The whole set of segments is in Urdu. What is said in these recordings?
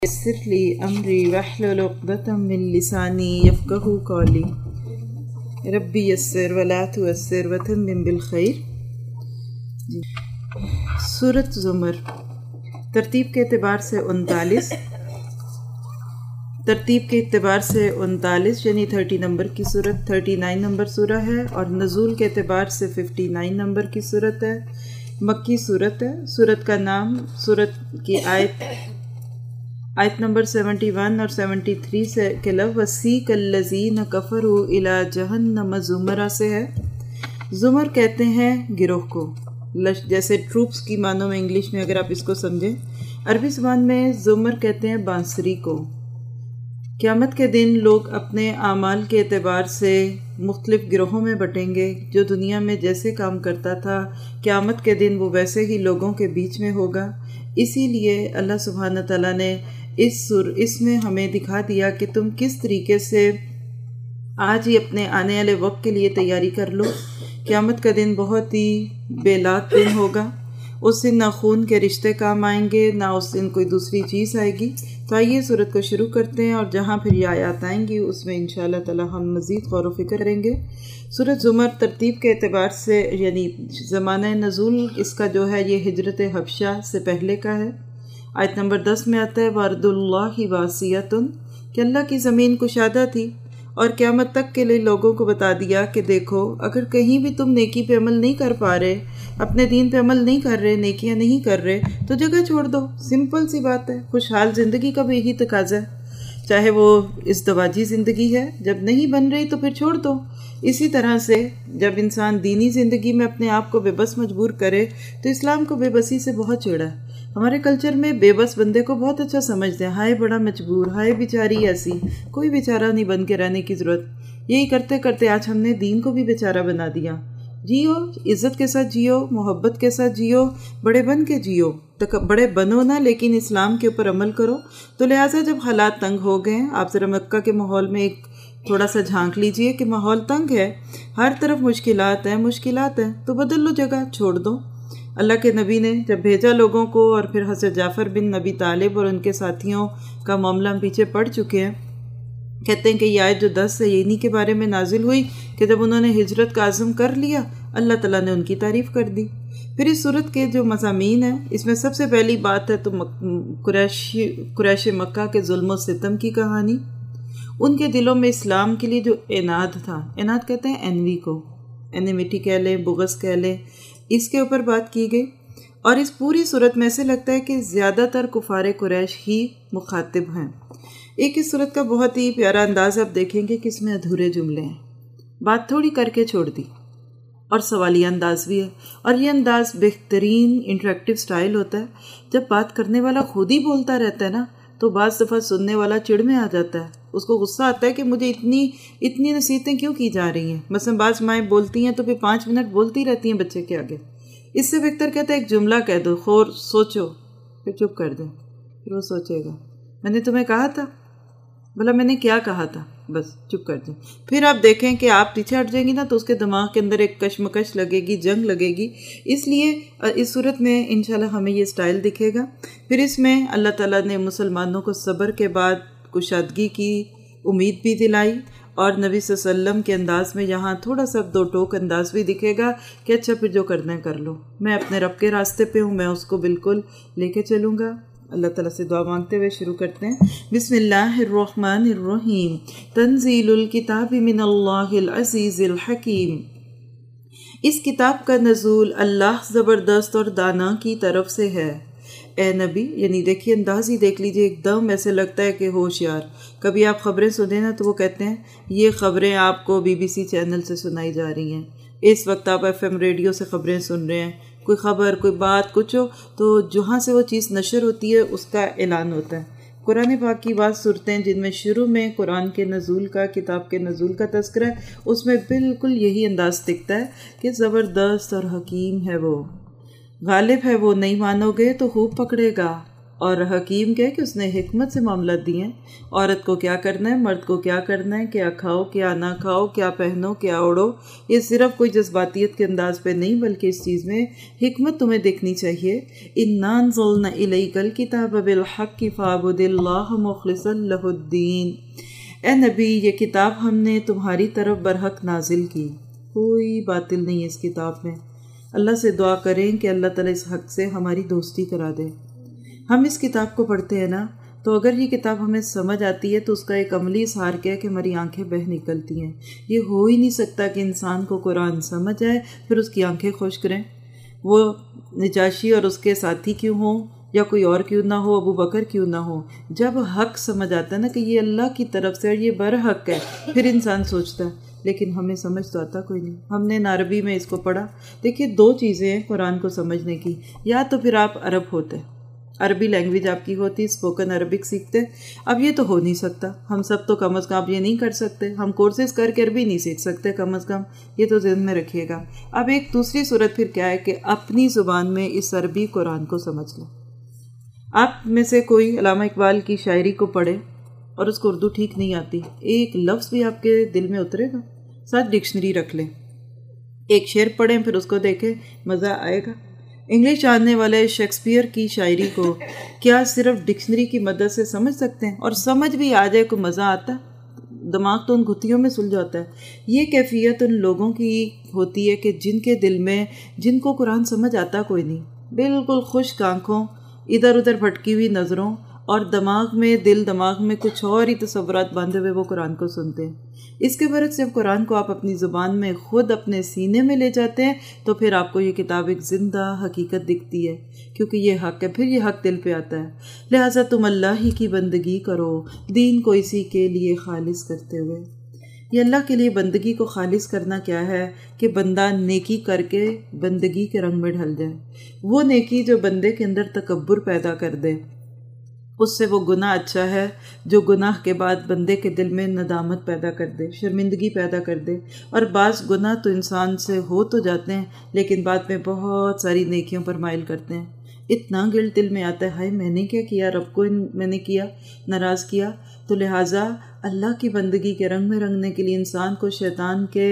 یسر لی امری واحلل عقدۃ من لسانی یفقہوا قولی ربی یسر ولا تعسر وتمم بالخیر۔ سورۃ زمر ترتیب کے اعتبار سے 39 یعنی 30 نمبر کی صورت، 39 نمبر سورہ ہے، اور نزول کے اعتبار سے 59 نمبر کی صورت ہے، مکی صورت ہے۔ صورت کا نام، صورت کی آیت نمبر 71 اور 73 سے کے لفظ وَسِیقَ الَّذِینَ کَفَرُوا إِلَىٰ جَهَنَّمَ زُمَرَ سے ہے۔ زمر کہتے ہیں گروہ کو، جیسے ٹروپس کی معنوں میں انگلش میں اگر آپ اس کو سمجھیں، عربی زبان میں زمر کہتے ہیں بانسری کو۔ قیامت کے دن لوگ اپنے اعمال کے اعتبار سے مختلف گروہوں میں بٹیں گے۔ جو دنیا میں جیسے کام کرتا تھا، قیامت کے دن وہ ویسے ہی لوگوں کے بیچ میں ہوگا۔ اسی لیے اللہ سبحانہ تعالیٰ نے اس میں ہمیں دکھا دیا کہ تم کس طریقے سے آج ہی اپنے آنے والے وقت کے لیے تیاری کر لو۔ قیامت کا دن بہت ہی بے لات دن ہوگا۔ اس دن نہ خون کے رشتے کام آئیں گے، نہ اس دن کوئی دوسری چیز آئے گی۔ تو آئیے صورت کو شروع کرتے ہیں، اور جہاں پھر یہ آیات آئیں گی اس میں انشاءاللہ تعالی ہم مزید غور و فکر کریں گے۔ سورۃ زمر ترتیب کے اعتبار سے یعنی زمانہ نزول اس کا جو ہے یہ ہجرت حبشہ سے پہلے کا ہے۔ آیت نمبر 10 میں آتا ہے وَأَرْضُ اللَّهِ وَاسِعَةٌ کہ اللہ کی زمین کشادہ تھی، اور قیامت تک کے لیے لوگوں کو بتا دیا کہ دیکھو اگر کہیں بھی تم نیکی پہ عمل نہیں کر پا رہے، اپنے دین پہ عمل نہیں کر رہے، نیکیاں نہیں کر رہے، تو جگہ چھوڑ دو۔ سمپل سی بات ہے، خوشحال زندگی کا بھی یہی تقاضا ہے، چاہے وہ ازدواجی زندگی ہے، جب نہیں بن رہی تو پھر چھوڑ دو۔ اسی طرح سے جب انسان دینی زندگی میں اپنے آپ کو بے بس مجبور کرے تو اسلام کو بے بسی سے بہت چڑھا ہے۔ ہمارے کلچر میں بے بس بندے کو بہت اچھا سمجھتے ہیں، ہائے بڑا مجبور، ہائے بیچاری ایسی، کوئی بیچارہ نہیں بن کے رہنے کی ضرورت۔ یہی کرتے کرتے آج ہم نے دین کو بھی بیچارہ بنا دیا۔ جیو، عزت کے ساتھ جیو، محبت کے ساتھ جیو، بڑے بن کے جیو، بڑے بنو نہ لیکن اسلام کے اوپر عمل کرو۔ تو لہٰذا جب حالات تنگ ہو گئے، آپ ذرا مکہ کے ماحول میں ایک تھوڑا سا جھانک لیجئے کہ ماحول تنگ ہے، ہر طرف مشکلات ہیں، تو بدل لو جگہ، چھوڑ دو۔ اللہ کے نبی نے جب بھیجا لوگوں کو، اور پھر حضرت جعفر بن ابی طالب اور ان کے ساتھیوں کا معاملہ ہم پیچھے پڑ چکے ہیں، کہتے ہیں کہ یہ آیت جو 10 ہے یہ انہی کے بارے میں نازل ہوئی کہ جب انہوں نے ہجرت کا عزم کر لیا، اللہ تعالیٰ نے ان کی تعریف کر دی۔ پھر اس صورت کے جو مضامین ہیں، اس میں سب سے پہلی بات ہے تو قریش مکہ کے ظلم و ستم کی کہانی۔ ان کے دلوں میں اسلام کے لیے جو عناد تھا، عناد کہتے ہیں انوی کو، اینیمیٹی کہہ لیں، بغض کہہ لیں، اس کے اوپر بات کی گئی۔ اور اس پوری صورت میں ایسے لگتا ہے کہ زیادہ تر کفار قریش ہی مخاطب ہیں۔ ایک اس صورت کا بہت ہی پیارا انداز آپ دیکھیں گے کہ اس میں ادھورے جملے ہیں، بات تھوڑی کر کے چھوڑ دی، اور سوالیہ انداز بھی ہے۔ اور یہ انداز بہترین انٹریکٹیو سٹائل ہوتا ہے۔ جب بات کرنے والا خود ہی بولتا رہتا ہے نا، تو بعض دفعہ سننے والا چڑ میں آ جاتا ہے، اس کو غصہ آتا ہے کہ مجھے اتنی نصیحتیں کیوں کی جا رہی ہیں۔ مثلا بعض مائیں بولتی ہیں تو پھر 5 منٹ بولتی رہتی ہیں بچے کے آگے۔ اس سے بہتر کہتا ہے ایک جملہ کہہ دو، سوچو، پھر چپ کر دیں، پھر وہ سوچے گا میں نے تمہیں کہا تھا، بھلا میں نے کیا کہا تھا، بس چپ کر دیں۔ پھر آپ دیکھیں کہ آپ پیچھے ہٹ جائیں گی نا تو اس کے دماغ کے اندر ایک کشمکش لگے گی، جنگ لگے گی۔ اس لیے اس صورت میں انشاءاللہ ہمیں یہ سٹائل دکھے گا۔ پھر اس میں اللہ تعالیٰ نے مسلمانوں کو صبر کے بعد کشادگی کی امید بھی دلائی، اور نبی صلی اللہ علیہ وسلم کے انداز میں یہاں تھوڑا سا 2 ٹوک انداز بھی دکھے گا کہ اچھا پھر جو کرنا ہے کر لو، میں اپنے رب کے راستے پہ ہوں، میں اس کو بالکل لے کے چلوں گا۔ اللہ تعالیٰ سے دعا مانگتے ہوئے شروع کرتے ہیں۔ بسم اللہ الرحمن الرحیم، تنزیل الکتاب من اللہ العزیز الحکیم۔ اس کتاب کا نزول اللہ زبردست اور دانا کی طرف سے ہے۔ اے نبی، یعنی دیکھیے انداز ہی دیکھ لیجئے، ایک دم ایسے لگتا ہے کہ ہوشیار۔ کبھی آپ خبریں سنیں نا تو وہ کہتے ہیں یہ خبریں آپ کو BBC چینل سے سنائی جا رہی ہیں، اس وقت آپ FM ریڈیو سے خبریں سن رہے ہیں، کوئی خبر، کوئی بات، کچھ ہو تو جہاں سے وہ چیز نشر ہوتی ہے اس کا اعلان ہوتا ہے۔ قرآن پاک کی بعض صورتیں جن میں شروع میں قرآن کے نزول کا، کتاب کے نزول کا تذکرہ ہے، اس میں بالکل یہی انداز دکھتا ہے کہ زبردست اور حکیم ہے وہ، غالب ہے وہ، نہیں مانو گے تو خوب پکڑے گا، اور حکیم کہے کہ اس نے حکمت سے معاملات دیے ہیں. عورت کو کیا کرنا ہے، مرد کو کیا کرنا ہے، کیا کھاؤ کیا نہ کھاؤ، کیا پہنو کیا اوڑھو. یہ صرف کوئی جذباتیت کے انداز پہ نہیں، بلکہ اس چیز میں حکمت تمہیں دیکھنی چاہیے. اِنَّا أَنزَلْنَا إِلَيْكَ الْكِتَابَ بِالْحَقِّ فَاعْبُدِ اللَّهَ مُخْلِصًا لَهُ الدِّينَ. اے نبی، یہ کتاب ہم نے تمہاری طرف برحق نازل کی، کوئی باطل نہیں ہے اس کتاب میں. اللہ سے دعا کریں کہ اللہ تعالیٰ اس حق سے ہماری دوستی کرا دے. ہم اس کتاب کو پڑھتے ہیں نا، تو اگر یہ کتاب ہمیں سمجھ آتی ہے تو اس کا ایک عملی اظہار کیا ہے کہ ہماری آنکھیں بہہ نکلتی ہیں. یہ ہو ہی نہیں سکتا کہ انسان کو قرآن سمجھ آئے پھر اس کی آنکھیں خشک رہیں. وہ نجاشی اور اس کے ساتھی کیوں ہوں، یا کوئی اور کیوں نہ ہو، ابو بکر کیوں نہ ہو، جب حق سمجھ آتا ہے نا کہ یہ اللہ کی طرف سے اور یہ برحق ہے، پھر انسان سوچتا ہے. لیکن ہمیں سمجھ تو آتا کوئی نہیں. ہم نے نہ عربی میں اس کو پڑھا. دیکھیے 2 چیزیں ہیں قرآن کو سمجھنے کی. یا تو پھر آپ عرب ہوتے، عربی لینگویج آپ کی ہوتی، اسپوکن عربک سیکھتے. اب یہ تو ہو نہیں سکتا. ہم سب تو کم از کم آپ یہ نہیں کر سکتے. ہم کورسز کر کے عربی نہیں سیکھ سکتے کم از کم. یہ تو ذہن میں رکھیے گا. اب ایک دوسری صورت پھر کیا ہے کہ اپنی زبان میں اس عربی قرآن کو سمجھ لیں. آپ میں سے کوئی علامہ اقبال کی شاعری کو پڑھے اور اس کو اردو ٹھیک نہیں آتی، ایک لفظ بھی آپ کے دل میں اترے گا؟ ساتھ ڈکشنری رکھ لیں، ایک شعر پڑھیں پھر اس کو دیکھیں، مزہ آئے گا. انگلش جاننے والے شیکسپیئر کی شاعری کو کیا صرف ڈکشنری کی مدد سے سمجھ سکتے ہیں؟ اور سمجھ بھی آ جائے کو مزہ آتا ہے، دماغ تو ان گھتیوں میں سلجھاتا ہے. یہ کیفیت ان لوگوں کی ہوتی ہے کہ جن کے دل میں، جن کو قرآن سمجھ آتا کوئی نہیں، بالکل خشک آنکھوں، ادھر ادھر بھٹکی ہوئی نظروں، اور دماغ میں کچھ اور ہی تصورات باندھے ہوئے وہ قرآن کو سنتے ہیں. اس کے برعکس جب قرآن کو آپ اپنی زبان میں خود اپنے سینے میں لے جاتے ہیں تو پھر آپ کو یہ کتاب ایک زندہ حقیقت دکھتی ہے، کیونکہ یہ حق ہے. پھر یہ حق دل پہ آتا ہے. لہٰذا تم اللہ ہی کی بندگی کرو، دین کو اسی کے لیے خالص کرتے ہوئے. یہ اللہ کے لیے بندگی کو خالص کرنا کیا ہے کہ بندہ نیکی کر کے بندگی کے رنگ میں ڈھل جائے. وہ نیکی جو بندے کے اندر تکبر پیدا کر دے، اس سے وہ گناہ اچھا ہے جو گناہ کے بعد بندے کے دل میں ندامت پیدا کر دے، شرمندگی پیدا کر دے. اور بعض گناہ تو انسان سے ہو تو جاتے ہیں لیکن بعد میں بہت ساری نیکیوں پر مائل کرتے ہیں. اتنا گلٹ دل میں آتا ہے، ہائے میں نے کیا کیا، رب کو میں نے کیا ناراض کیا. تو لہٰذا اللہ کی بندگی کے رنگ میں رنگنے کے لیے انسان کو شیطان کے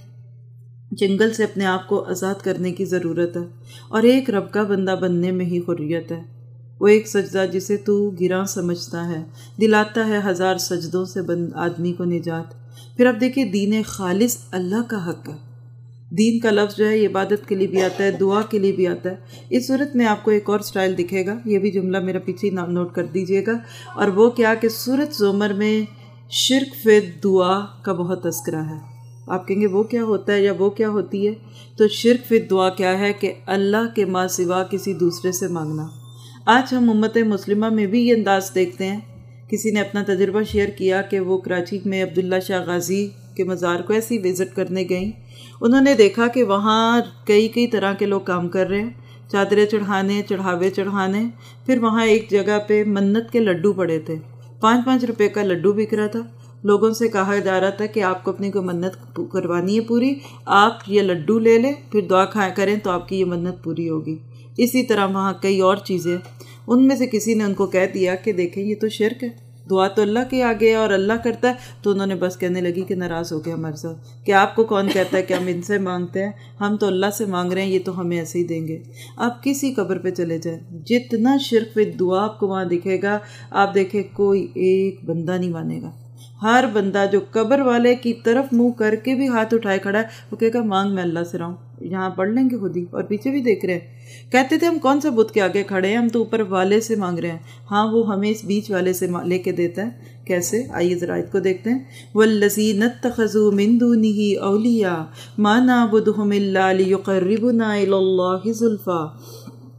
چنگل سے اپنے آپ کو آزاد کرنے کی ضرورت ہے. اور ایک رب کا بندہ بننے میں ہی حریت ہے. وہ ایک سجدہ جسے تو گراں سمجھتا ہے دلاتا ہے 1000 سجدوں سے آدمی کو نجات. پھر اب دیکھیں دین خالص اللہ کا حق ہے. دین کا لفظ جو ہے یہ عبادت کے لیے بھی آتا ہے، دعا کے لیے بھی آتا ہے. اس صورت میں آپ کو ایک اور سٹائل دکھے گا، یہ بھی جملہ میرا پیچھے نوٹ کر دیجئے گا. اور وہ کیا کہ سورۃ زمر میں شرک فی دعا کا بہت تذکرہ ہے. آپ کہیں گے وہ کیا ہوتا ہے یا وہ کیا ہوتی ہے؟ تو شرک فی دعا کیا ہے کہ اللہ کے ماں سوا کسی دوسرے سے مانگنا. آج ہم امت مسلمہ میں بھی یہ انداز دیکھتے ہیں. کسی نے اپنا تجربہ شیئر کیا کہ وہ کراچی میں عبداللہ شاہ غازی کے مزار کو ایسی وزٹ کرنے گئیں. انہوں نے دیکھا کہ وہاں کئی طرح کے لوگ کام کر رہے ہیں، چادریں چڑھانے، چڑھاوے چڑھانے. پھر وہاں ایک جگہ پہ منت کے لڈو پڑے تھے، 5-5 روپے کا لڈو بک رہا تھا. لوگوں سے کہا جا رہا تھا کہ آپ کو اپنی کوئی منت کروانی ہے پوری، آپ یہ لڈو لے لیں پھر دعا کریں تو آپ کی یہ منت پوری ہوگی. اسی طرح وہاں کئی اور چیزیں. ان میں سے کسی نے ان کو کہہ دیا کہ دیکھیں یہ تو شرک ہے، دعا تو اللہ کے آگے ہے اور اللہ کرتا ہے. تو انہوں نے بس کہنے لگی کہ ناراض ہو گیا ہمارے ساتھ کہ آپ کو کون کہتا ہے کہ ہم ان سے مانگتے ہیں، ہم تو اللہ سے مانگ رہے ہیں، یہ تو ہمیں ایسے ہی دیں گے. آپ کسی قبر پہ چلے جائیں، جتنا شرک فی دعا آپ کو وہاں دکھے گا، آپ دیکھیں کوئی ایک بندہ نہیں مانے گا. ہر بندہ جو قبر والے کی طرف منہ کر کے بھی ہاتھ اٹھائے کھڑا ہے وہ کہے گا مانگ میں اللہ سے رہا ہوں. یہاں پڑھ لیں گے خود ہی، اور پیچھے بھی دیکھ رہے ہیں. کہتے تھے ہم کون سا بت کے آگے کھڑے ہیں، ہم تو اوپر والے سے مانگ رہے ہیں. ہاں وہ ہمیں اس بیچ والے سے لے کے دیتا ہے. کیسے؟ آئیے ذرا آیت کو دیکھتے ہیں. وَالَّذِينَ اتَّخَذُوا مِن دُونِهِ أَوْلِيَاءَ مَا نَعْبُدُهُمْ إِلَّا لِيُقَرِّبُونَا إِلَى اللَّهِ زُلْفَىٰ.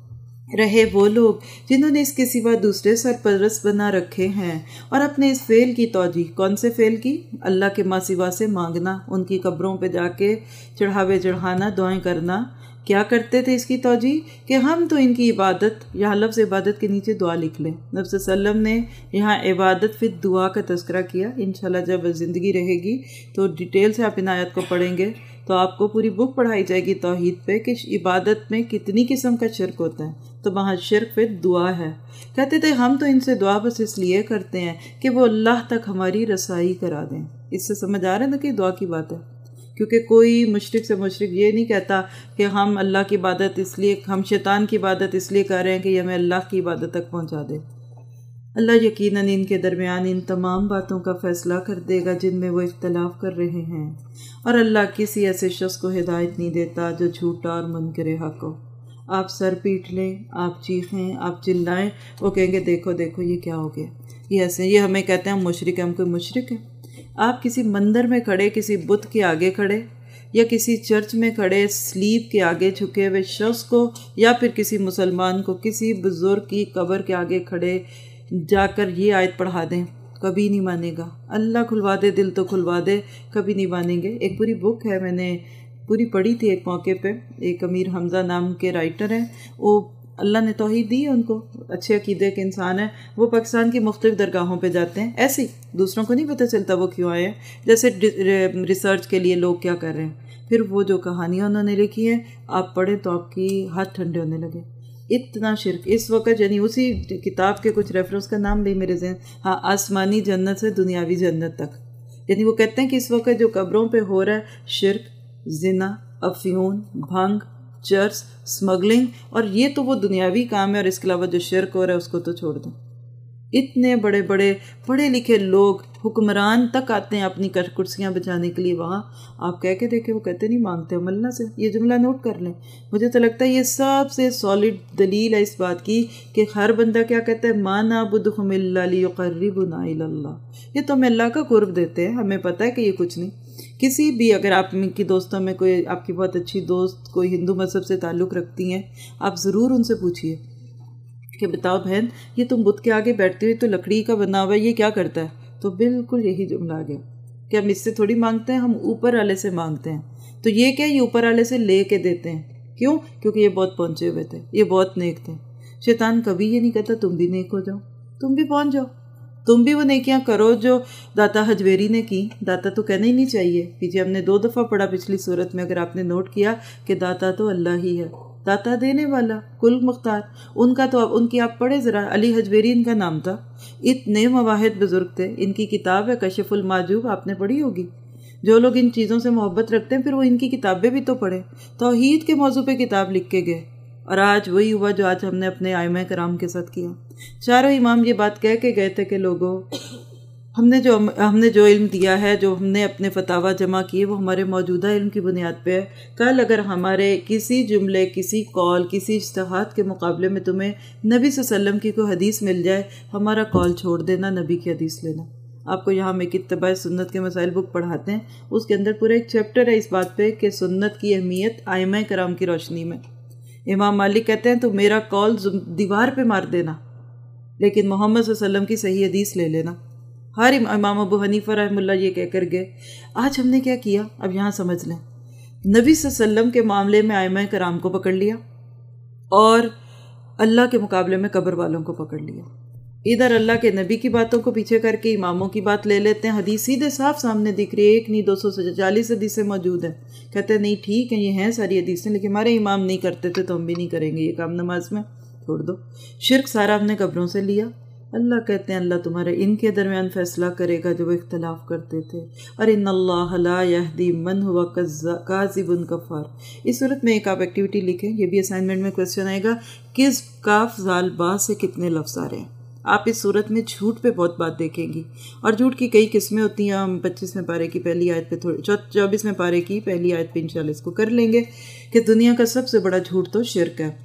رہے وہ لوگ جنہوں نے اس کے سوا دوسرے سرپرست بنا رکھے ہیں اور اپنے اس فعل کی توجیہ، کون سے فعل کی؟ اللہ کے ماں سوا سے مانگنا، ان کی قبروں پہ جا کے چڑھاوے چڑھانا، دعائیں کرنا. کیا کرتے تھے اس کی توجیہ کہ ہم تو ان کی عبادت، یہاں لفظ عبادت کے نیچے دعا لکھ لیں. نبی صلی اللہ علیہ وسلم نے یہاں عبادت فی دعا کا تذکرہ کیا. انشاءاللہ جب زندگی رہے گی تو ڈیٹیل سے آپ ان آیات کو پڑھیں گے تو آپ کو پوری بک پڑھائی جائے گی توحید پہ کہ عبادت میں کتنی قسم کا شرک ہوتا ہے. تو وہاں شرک فی دعا ہے. کہتے تھے ہم تو ان سے دعا بس اس لیے کرتے ہیں کہ وہ اللہ تک ہماری رسائی کرا دیں. اس سے سمجھ آ رہا ہے نا کہ دعا کی بات ہے، کیونکہ کوئی مشرک سے مشرک یہ نہیں کہتا کہ ہم اللہ کی عبادت اس لیے، ہم شیطان کی عبادت اس لیے کر رہے ہیں کہ یہ ہمیں اللہ کی عبادت تک پہنچا دے. اللہ یقیناً ان کے درمیان ان تمام باتوں کا فیصلہ کر دے گا جن میں وہ اختلاف کر رہے ہیں، اور اللہ کسی ایسے شخص کو ہدایت نہیں دیتا جو جھوٹا اور منکر حق ہو. آپ سر پیٹ لیں، آپ چیخیں، آپ چلائیں، وہ کہیں گے دیکھو دیکھو یہ کیا ہو گیا، یہ ایسے، یہ ہمیں کہتے ہیں ہم مشرک ہیں. ہم کوئی مشرک ہیں؟ آپ کسی مندر میں کھڑے، کسی بت کے آگے کھڑے، یا کسی چرچ میں کھڑے سلیب کے آگے جھکے ہوئے شخص کو، یا پھر کسی مسلمان کو کسی بزرگ کی قبر کے آگے کھڑے جا کر یہ آیت پڑھا دیں، کبھی نہیں مانے گا. اللہ کھلوا دے دل تو کھلوا دے، کبھی نہیں مانیں گے. ایک پوری بک ہے، میں نے پوری پڑھی تھی ایک موقع پہ. ایک امیر حمزہ نام کے رائٹر ہیں، وہ اللہ نے توحید دی ہے ان کو، اچھے عقیدے کے انسان ہیں. وہ پاکستان کی مختلف درگاہوں پہ جاتے ہیں، ایسے ہی دوسروں کو نہیں پتہ چلتا وہ کیوں آئے ہیں، جیسے ریسرچ کے لیے لوگ کیا کر رہے ہیں. پھر وہ جو کہانیاں انہوں نے لکھی ہیں آپ پڑھیں تو آپ کی ہاتھ ٹھنڈے ہونے لگے. اتنا شرک اس وقت، یعنی اسی کتاب کے کچھ ریفرنس کا نام بھی میرے ذہن، ہاں، آسمانی جنت سے دنیاوی جنت تک. یعنی وہ کہتے ہیں کہ اس وقت جو قبروں پہ ہو رہا ہے شرک، زنا، افیون، بھنگ، چرس، سمگلنگ، اور یہ تو وہ دنیاوی کام ہے، اور اس کے علاوہ جو شرک ہو رہا ہے اس کو تو چھوڑ دیں. اتنے بڑے بڑے پڑھے لکھے لوگ، حکمران تک آتے ہیں اپنی کرسیاں بچانے کے لیے وہاں. آپ کہہ کے دیکھیں وہ کہتے نہیں مانگتے ہم اللہ سے. یہ جملہ نوٹ کر لیں. مجھے تو لگتا ہے یہ سب سے سالڈ دلیل ہے اس بات کی کہ ہر بندہ کیا کہتا ہے، ما نعبدہم الا لیقربونا الی اللہ. یہ تو ہمیں اللہ کا قرب دیتے ہیں، ہمیں پتہ ہے کہ یہ کچھ نہیں. کسی بھی، اگر آپ کی دوستوں میں کوئی آپ کی بہت اچھی دوست کوئی ہندو مذہب سے تعلق رکھتی ہیں، آپ ضرور ان سے پوچھیے کہ بتاؤ بہن یہ تم بت کے آگے بیٹھتی ہوئی تو لکڑی کا بنا ہوا ہے، یہ کیا کرتا ہے؟ تو بالکل یہی جملہ آ گیا کہ ہم اس سے تھوڑی مانگتے ہیں، ہم اوپر والے سے مانگتے ہیں. تو یہ کیا، یہ اوپر والے سے لے کے دیتے ہیں. کیوں؟ کیونکہ یہ بہت پہنچے ہوئے تھے، یہ بہت نیک تھے. شیطان کبھی یہ نہیں کہتا تم بھی نیک ہو جاؤ، تم بھی پہنچ جاؤ، تم بھی وہ نیکیاں کرو جو داتا حجویری نے کی. داتا تو کہنا ہی نہیں چاہیے. پیچھے ہم نے 2 دفعہ پڑھا پچھلی صورت میں، اگر آپ نے نوٹ کیا کہ داتا تو اللہ ہی ہے، داتا دینے والا، کل مختار. ان کا تو ان کی آپ پڑھے ذرا، علی حجویری ان کا نام تھا. اتنے مواحد بزرگ تھے. ان کی کتاب ہے کشف المحجوب، آپ نے پڑھی ہوگی. جو لوگ ان چیزوں سے محبت رکھتے ہیں پھر وہ ان کی کتابیں بھی تو پڑھیں. توحید کے موضوع پہ کتاب لکھ کے گئے، اور آج وہی ہوا جو آج ہم نے اپنے ائمہ کرام کے ساتھ کیا. چاروں امام یہ بات کہہ کے گئے تھے کہ لوگوں، ہم نے جو علم دیا ہے، جو ہم نے اپنے فتاویٰ جمع کیے، وہ ہمارے موجودہ علم کی بنیاد پہ ہے. کل اگر ہمارے کسی جملے، کسی قول، کسی اجتہاد کے مقابلے میں تمہیں نبی صلی اللہ علیہ وسلم کی کوئی حدیث مل جائے، ہمارا قول چھوڑ دینا، نبی کی حدیث لینا. آپ کو یہاں ہم ایک اتباع سنت کے مسائل بک پڑھاتے ہیں، اس کے اندر پورا ایک چیپٹر ہے اس بات پہ کہ سنت کی اہمیت ائمہ کرام کی روشنی میں. امام مالک کہتے ہیں تو میرا قول دیوار پہ مار دینا، لیکن محمد صلی اللہ علیہ وسلم کی صحیح حدیث لے لینا. ہر امام ابو حنیفہ رحمہ اللہ یہ کہہ کر گئے. آج ہم نے کیا کیا، اب یہاں سمجھ لیں. نبی صلی اللہ علیہ وسلم کے معاملے میں ائمہ کرام کو پکڑ لیا، اور اللہ کے مقابلے میں قبر والوں کو پکڑ لیا. ادھر اللہ کے نبی کی باتوں کو پیچھے کر کے اماموں کی بات لے لیتے ہیں. حدیث سیدھے صاف سامنے دکھ رہی ہے، ایک نہیں 240 حدیثیں موجود ہیں. کہتے ہیں نہیں ٹھیک ہے یہ ہیں ساری حدیثیں، لیکن ہمارے امام نہیں کرتے تھے تو ہم بھی نہیں کریں گے یہ کام نماز میں، چھوڑ دو. شرک سارا ہم نے قبروں سے لیا. اللہ کہتے ہیں اللہ تمہارے ان کے درمیان فیصلہ کرے گا جو وہ اختلاف کرتے تھے. اور ان اللہ لا یہدی من ہوا کاذب کفار. اس صورت میں ایک آپ ایکٹیویٹی لکھیں، یہ بھی اسائنمنٹ میں کویسچن آئے گا، کس کاف زال با سے کتنے لفظ آ رہے ہیں. آپ اس صورت میں جھوٹ پہ بہت بات دیکھیں گی، اور جھوٹ کی کئی قسمیں ہوتی ہیں. ہم 25ویں پارے کی پہلی آیت پہ 24ویں پارے کی پہلی آیت پہ انشاءاللہ اس کو کر لیں گے کہ دنیا کا سب سے بڑا جھوٹ تو شرک ہے.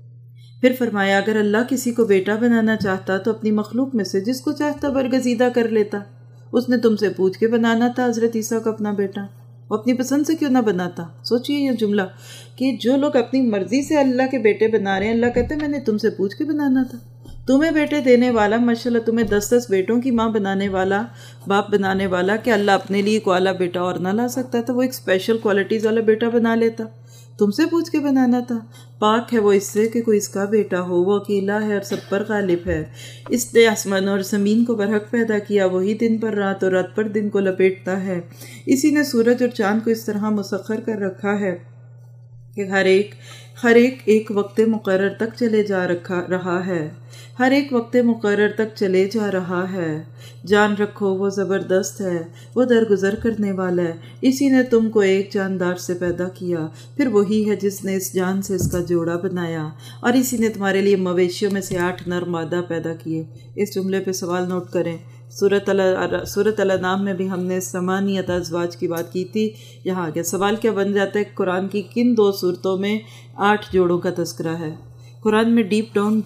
پھر فرمایا اگر اللہ کسی کو بیٹا بنانا چاہتا تو اپنی مخلوق میں سے جس کو چاہتا برگزیدہ کر لیتا. اس نے تم سے پوچھ کے بنانا تھا حضرت عیسیٰ کو اپنا بیٹا، وہ اپنی پسند سے کیوں نہ بناتا. سوچئے یہ جملہ کہ جو لوگ اپنی مرضی سے اللہ کے بیٹے بنا رہے ہیں، اللہ کہتے ہیں میں نے تم سے پوچھ کے بنانا تھا. تمہیں بیٹے دینے والا، ماشاءاللہ تمہیں 10 بیٹوں کی ماں بنانے والا، باپ بنانے والا، کہ اللہ اپنے لیے کوئی اعلیٰ بیٹا اور نہ لا سکتا تھا، وہ ایک اسپیشل کوالٹیز والا بیٹا بنا لیتا. تم سے پوچھ کے بنانا تھا؟ پاک ہے وہ اس سے کہ کوئی اس کا بیٹا ہو، وہ اکیلا ہے اور سب پر غالب ہے۔ اس نے آسمان اور زمین کو برحق پیدا کیا، وہی دن پر رات اور رات پر دن کو لپیٹتا ہے۔ اسی نے سورج اور چاند کو اس طرح مسخر کر رکھا ہے کہ ہر ایک وقت مقرر تک چلے جا رہا ہے، ہر ایک وقت مقرر تک چلے جا رہا ہے۔ جان رکھو وہ زبردست ہے، وہ درگزر کرنے والا ہے۔ اسی نے تم کو ایک جاندار سے پیدا کیا، پھر وہی ہے جس نے اس جان سے اس کا جوڑا بنایا، اور اسی نے تمہارے لیے مویشیوں میں سے 8 نر مادہ پیدا کیے۔ اس جملے پہ سوال نوٹ کریں۔ سورۃ الانعام میں بھی ہم نے 8 ازواج کی بات کی تھی۔ یہاں آگے سوال کیا بن جاتا ہے، قرآن کی کن 2 صورتوں میں 8 جوڑوں کا تذکرہ ہے؟ قرآن میں ڈیپ ڈاؤن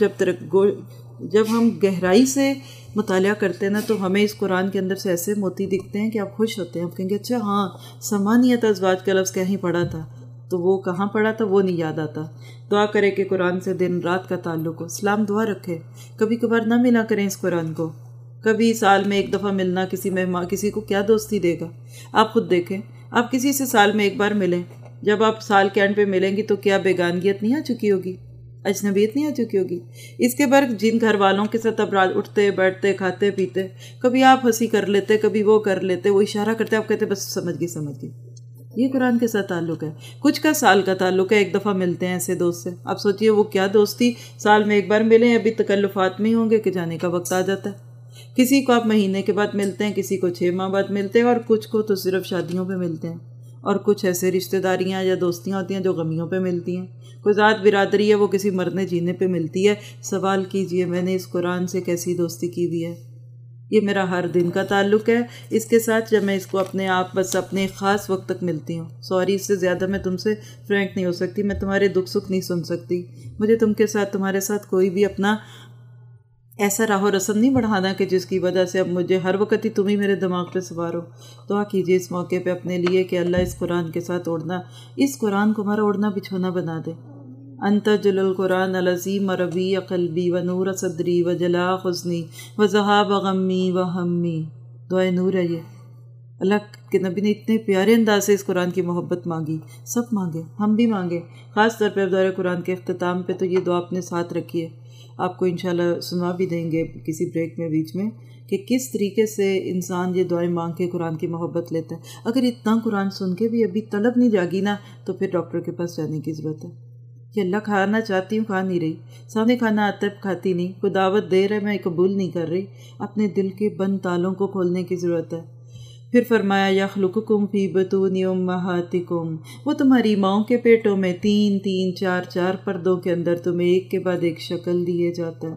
جب ہم گہرائی سے مطالعہ کرتے ہیں نا، تو ہمیں اس قرآن کے اندر سے ایسے موتی دکھتے ہیں کہ آپ خوش ہوتے ہیں، آپ کہیں گے اچھا ہاں 8 ازواج کا لفظ کہیں پڑھا تھا، تو وہ کہاں پڑھا تھا وہ نہیں یاد آتا۔ دعا کرے کہ قرآن سے دن رات کا تعلق ہو۔ سلام دعا رکھے، کبھی کبھار نہ ملا کریں اس قرآن کو۔ کبھی سال میں 1 دفعہ ملنا کسی کو کیا دوستی دے گا؟ آپ خود دیکھیں، آپ کسی سے سال میں 1 بار ملیں، جب آپ سال کے اینڈ پہ ملیں گی تو کیا بیگانگیت نہیں آ چکی ہوگی؟ اجنبیت نہیں آ چکی ہوگی؟ اس کے برعکس جن گھر والوں کے ساتھ اب اٹھتے بیٹھتے کھاتے پیتے، کبھی آپ ہنسی کر لیتے، کبھی وہ کر لیتے، وہ اشارہ کرتے، آپ کہتے بس سمجھ گئی۔ یہ قرآن کے ساتھ تعلق ہے۔ کچھ کا سال کا تعلق ہے، 1 دفعہ ملتے ہیں ایسے دوست سے۔ آپ سوچئے وہ کیا دوستی، سال میں 1 بار ملیں، ابھی تکلفات میں ہی ہوں گے کہ جانے کا وقت آ جاتا ہے۔ کسی کو آپ مہینے کے بعد ملتے ہیں، کسی کو 6 ماہ بعد ملتے ہیں، اور کچھ کو تو صرف شادیوں پہ ملتے ہیں، اور کچھ ایسے رشتہ داریاں یا دوستیاں ہوتی ہیں جو غمیوں پہ ملتی ہیں۔ کوئی ذات برادری ہے وہ کسی مرنے جینے پہ ملتی ہے۔ سوال کیجئے میں نے اس قرآن سے کیسی دوستی کی ہوئی ہے؟ یہ میرا ہر دن کا تعلق ہے اس کے ساتھ، جب میں اس کو اپنے آپ بس اپنے خاص وقت تک ملتی ہوں۔ سوری، اس سے زیادہ میں تم سے فرینک نہیں ہو سکتی، میں تمہارے دکھ سکھ نہیں سن سکتی۔ مجھے تمہارے ساتھ کوئی بھی اپنا ایسا راہ و رسم نہیں بڑھانا کہ جس کی وجہ سے اب مجھے ہر وقت ہی تم ہی میرے دماغ پہ سوار ہو۔ دعا کیجیے اس موقع پہ اپنے لیے کہ اللہ اس قرآن کے ساتھ اس قرآن کو ہمارا اوڑھنا بچھونا بنا دے۔ انت جل القرآن العظیم ربیع قلبی و نور صدری و جلاء حزنی و ذہاب غمی و ہمی۔ دعائے نور ہے یہ۔ اللہ کے نبی نے اتنے پیارے انداز سے اس قرآن کی محبت مانگی، سب مانگے، ہم بھی مانگے۔ خاص طور پہ دور قرآن کے اختتام پہ تو یہ دعا اپنے ساتھ رکھیے۔ آپ کو انشاءاللہ سنا بھی دیں گے کسی بریک میں بیچ میں کہ کس طریقے سے انسان یہ دعائیں مانگ کے قرآن کی محبت لیتا ہے۔ اگر اتنا قرآن سن کے بھی ابھی طلب نہیں جاگی نا، تو پھر ڈاکٹر کے پاس جانے کی ضرورت ہے کہ اللہ کھانا چاہتی ہوں کھا نہیں رہی، سامنے کھانا آتا ہے کھاتی نہیں، کوئی دعوت دے رہا ہے میں قبول نہیں کر رہی، اپنے دل کے بند تالوں کو کھولنے کی ضرورت ہے۔ پھر فرمایا یخلقکم فی بطون امہاتکم، وہ تمہاری ماؤں کے پیٹوں میں 3 4 پردوں کے اندر تمہیں ایک کے بعد ایک شکل دیے جاتا ہے۔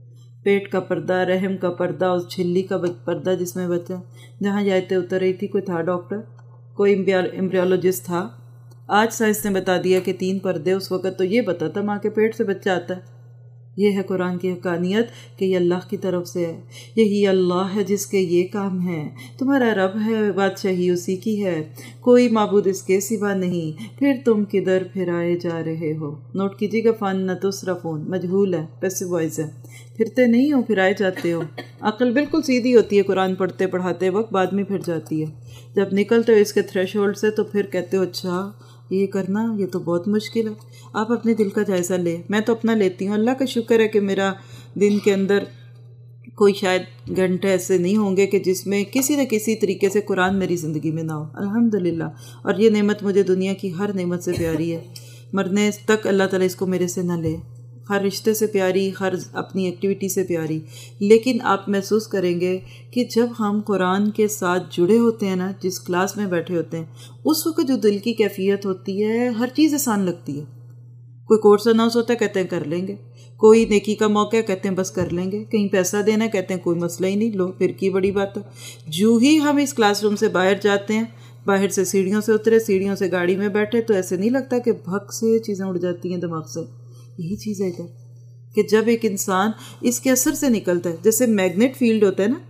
پیٹ کا پردہ، رحم کا پردہ، اس جھلی کا پردہ جس میں بچہ، جہاں یہ آیتیں اتر رہی تھی، کوئی تھا ڈاکٹر، کوئی ایمبریولوجسٹ تھا؟ آج سائنس نے بتا دیا کہ 3 پردے، اس وقت تو یہ بتا تھا ماں کے پیٹ سے بچہ آتا ہے۔ یہ ہے قرآن کی حقانیت کہ یہ اللہ کی طرف سے ہے، یہی اللہ ہے جس کے یہ کام ہے، تمہارا رب ہے، بادشاہی اسی کی ہے، کوئی معبود اس کے سوا نہیں، پھر تم کدھر پھرائے جا رہے ہو۔ نوٹ کیجیے گا، فن نہ تصرفون مجہول ہے، پیسو وائز ہے، پھرتے نہیں ہو، پھرائے جاتے ہو۔ عقل بالکل سیدھی ہوتی ہے قرآن پڑھتے پڑھاتے وقت، بعد میں پھر جاتی ہے۔ جب نکلتے ہو اس کے تھریش ہولڈ سے تو پھر کہتے ہو اچھا یہ کرنا یہ تو بہت مشکل ہے۔ آپ اپنے دل کا جائزہ لیں، میں تو اپنا لیتی ہوں۔ اللہ کا شکر ہے کہ میرا دن کے اندر کوئی شاید گھنٹے ایسے نہیں ہوں گے کہ جس میں کسی نہ کسی طریقے سے قرآن میری زندگی میں نہ ہو، الحمدللہ۔ اور یہ نعمت مجھے دنیا کی ہر نعمت سے پیاری ہے، مرنے تک اللہ تعالیٰ اس کو میرے سے نہ لے، ہر رشتے سے پیاری، ہر اپنی ایکٹیویٹی سے پیاری۔ لیکن آپ محسوس کریں گے کہ جب ہم قرآن کے ساتھ جڑے ہوتے ہیں نا، جس کلاس میں بیٹھے ہوتے ہیں، اس وقت جو دل کی کیفیت ہوتی ہے، ہر چیز آسان لگتی ہے۔ کوئی کورس اناؤنس ہوتا ہے کہتے ہیں کر لیں گے، کوئی نیکی کا موقع ہے کہتے ہیں بس کر لیں گے، کہیں پیسہ دینا ہے کہتے ہیں کوئی مسئلہ ہی نہیں، لو پھر کی بڑی بات ہے۔ جو ہی ہم اس کلاس روم سے باہر جاتے ہیں، باہر سے سیڑھیوں سے اترے، سیڑھیوں سے گاڑی میں بیٹھے، تو ایسے نہیں لگتا کہ بھگ سے چیزیں اڑ جاتی ہیں دماغ سے۔ یہی چیز ہے ادھر کہ جب ایک انسان اس کے اثر سے نکلتا ہے، جیسے میگنیٹ فیلڈ ہوتا ہے نا،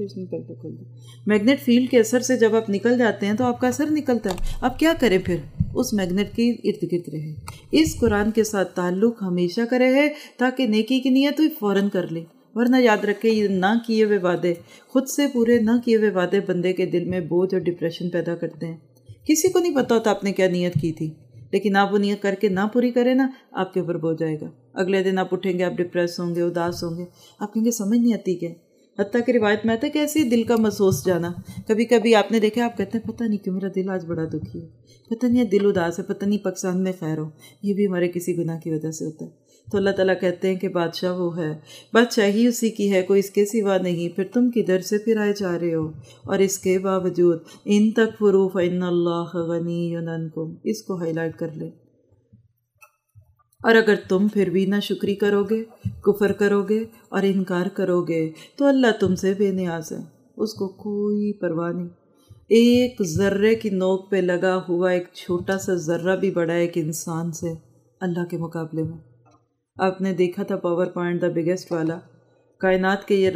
میگنیٹ فیلڈ کے اثر سے جب آپ نکل جاتے ہیں تو آپ کا اثر نکلتا ہے۔ اب کیا کریں پھر؟ اس میگنیٹ کی ارد گرد رہے، اس قرآن کے ساتھ تعلق ہمیشہ کرے ہے، تاکہ نیکی کی نیت ہوئی فوراً کر لے۔ ورنہ یاد رکھے یہ نہ کیے ہوئے وعدے، خود سے پورے نہ کیے ہوئے وعدے بندے کے دل میں بوجھ اور ڈپریشن پیدا کرتے ہیں۔ کسی کو نہیں پتا ہوتا آپ نے کیا نیت کی تھی، لیکن آپ وہ نیت کر کے نہ پوری کریں نا، آپ کے اوپر بوجھ جائے گا. اگلے دن آپ اٹھیں گے، آپ ڈپریس ہوں گے، اداس ہوں گے، آپ کہیں گے سمجھ نہیں آتی کیا. حتیٰ کہ روایت میں آتا ہے کہ ایسے دل کا محسوس جانا. کبھی کبھی آپ نے دیکھا، آپ کہتے ہیں پتہ نہیں کیوں میرا دل آج بڑا دکھی ہے، پتہ نہیں دل اداس ہے، پتہ نہیں پاکستان میں خیر ہو. یہ بھی ہمارے کسی گناہ کی وجہ سے ہوتا ہے. تو اللہ تعالیٰ کہتے ہیں کہ بادشاہ وہ ہے، بادشاہی اسی کی ہے، کوئی اس کے سوا نہیں. پھر تم کدھر سے پھرائے جا رہے ہو؟ اور اس کے باوجود ان تکفروا فإن اللہ غنی عنکم، اس کو ہائی لائٹ کر لیں. اور اگر تم پھر بھی نہ شکری کرو گے، کفر کرو گے اور انکار کرو گے تو اللہ تم سے بے نیاز ہے، اس کو کوئی پرواہ نہیں. ایک ذرے کی نوک پہ لگا ہوا ایک چھوٹا سا ذرہ بھی بڑا ہے ایک انسان سے اللہ کے مقابلے میں. آپ نے دیکھا تھا پاور پوائنٹ دا بگیسٹ والا، کائنات کے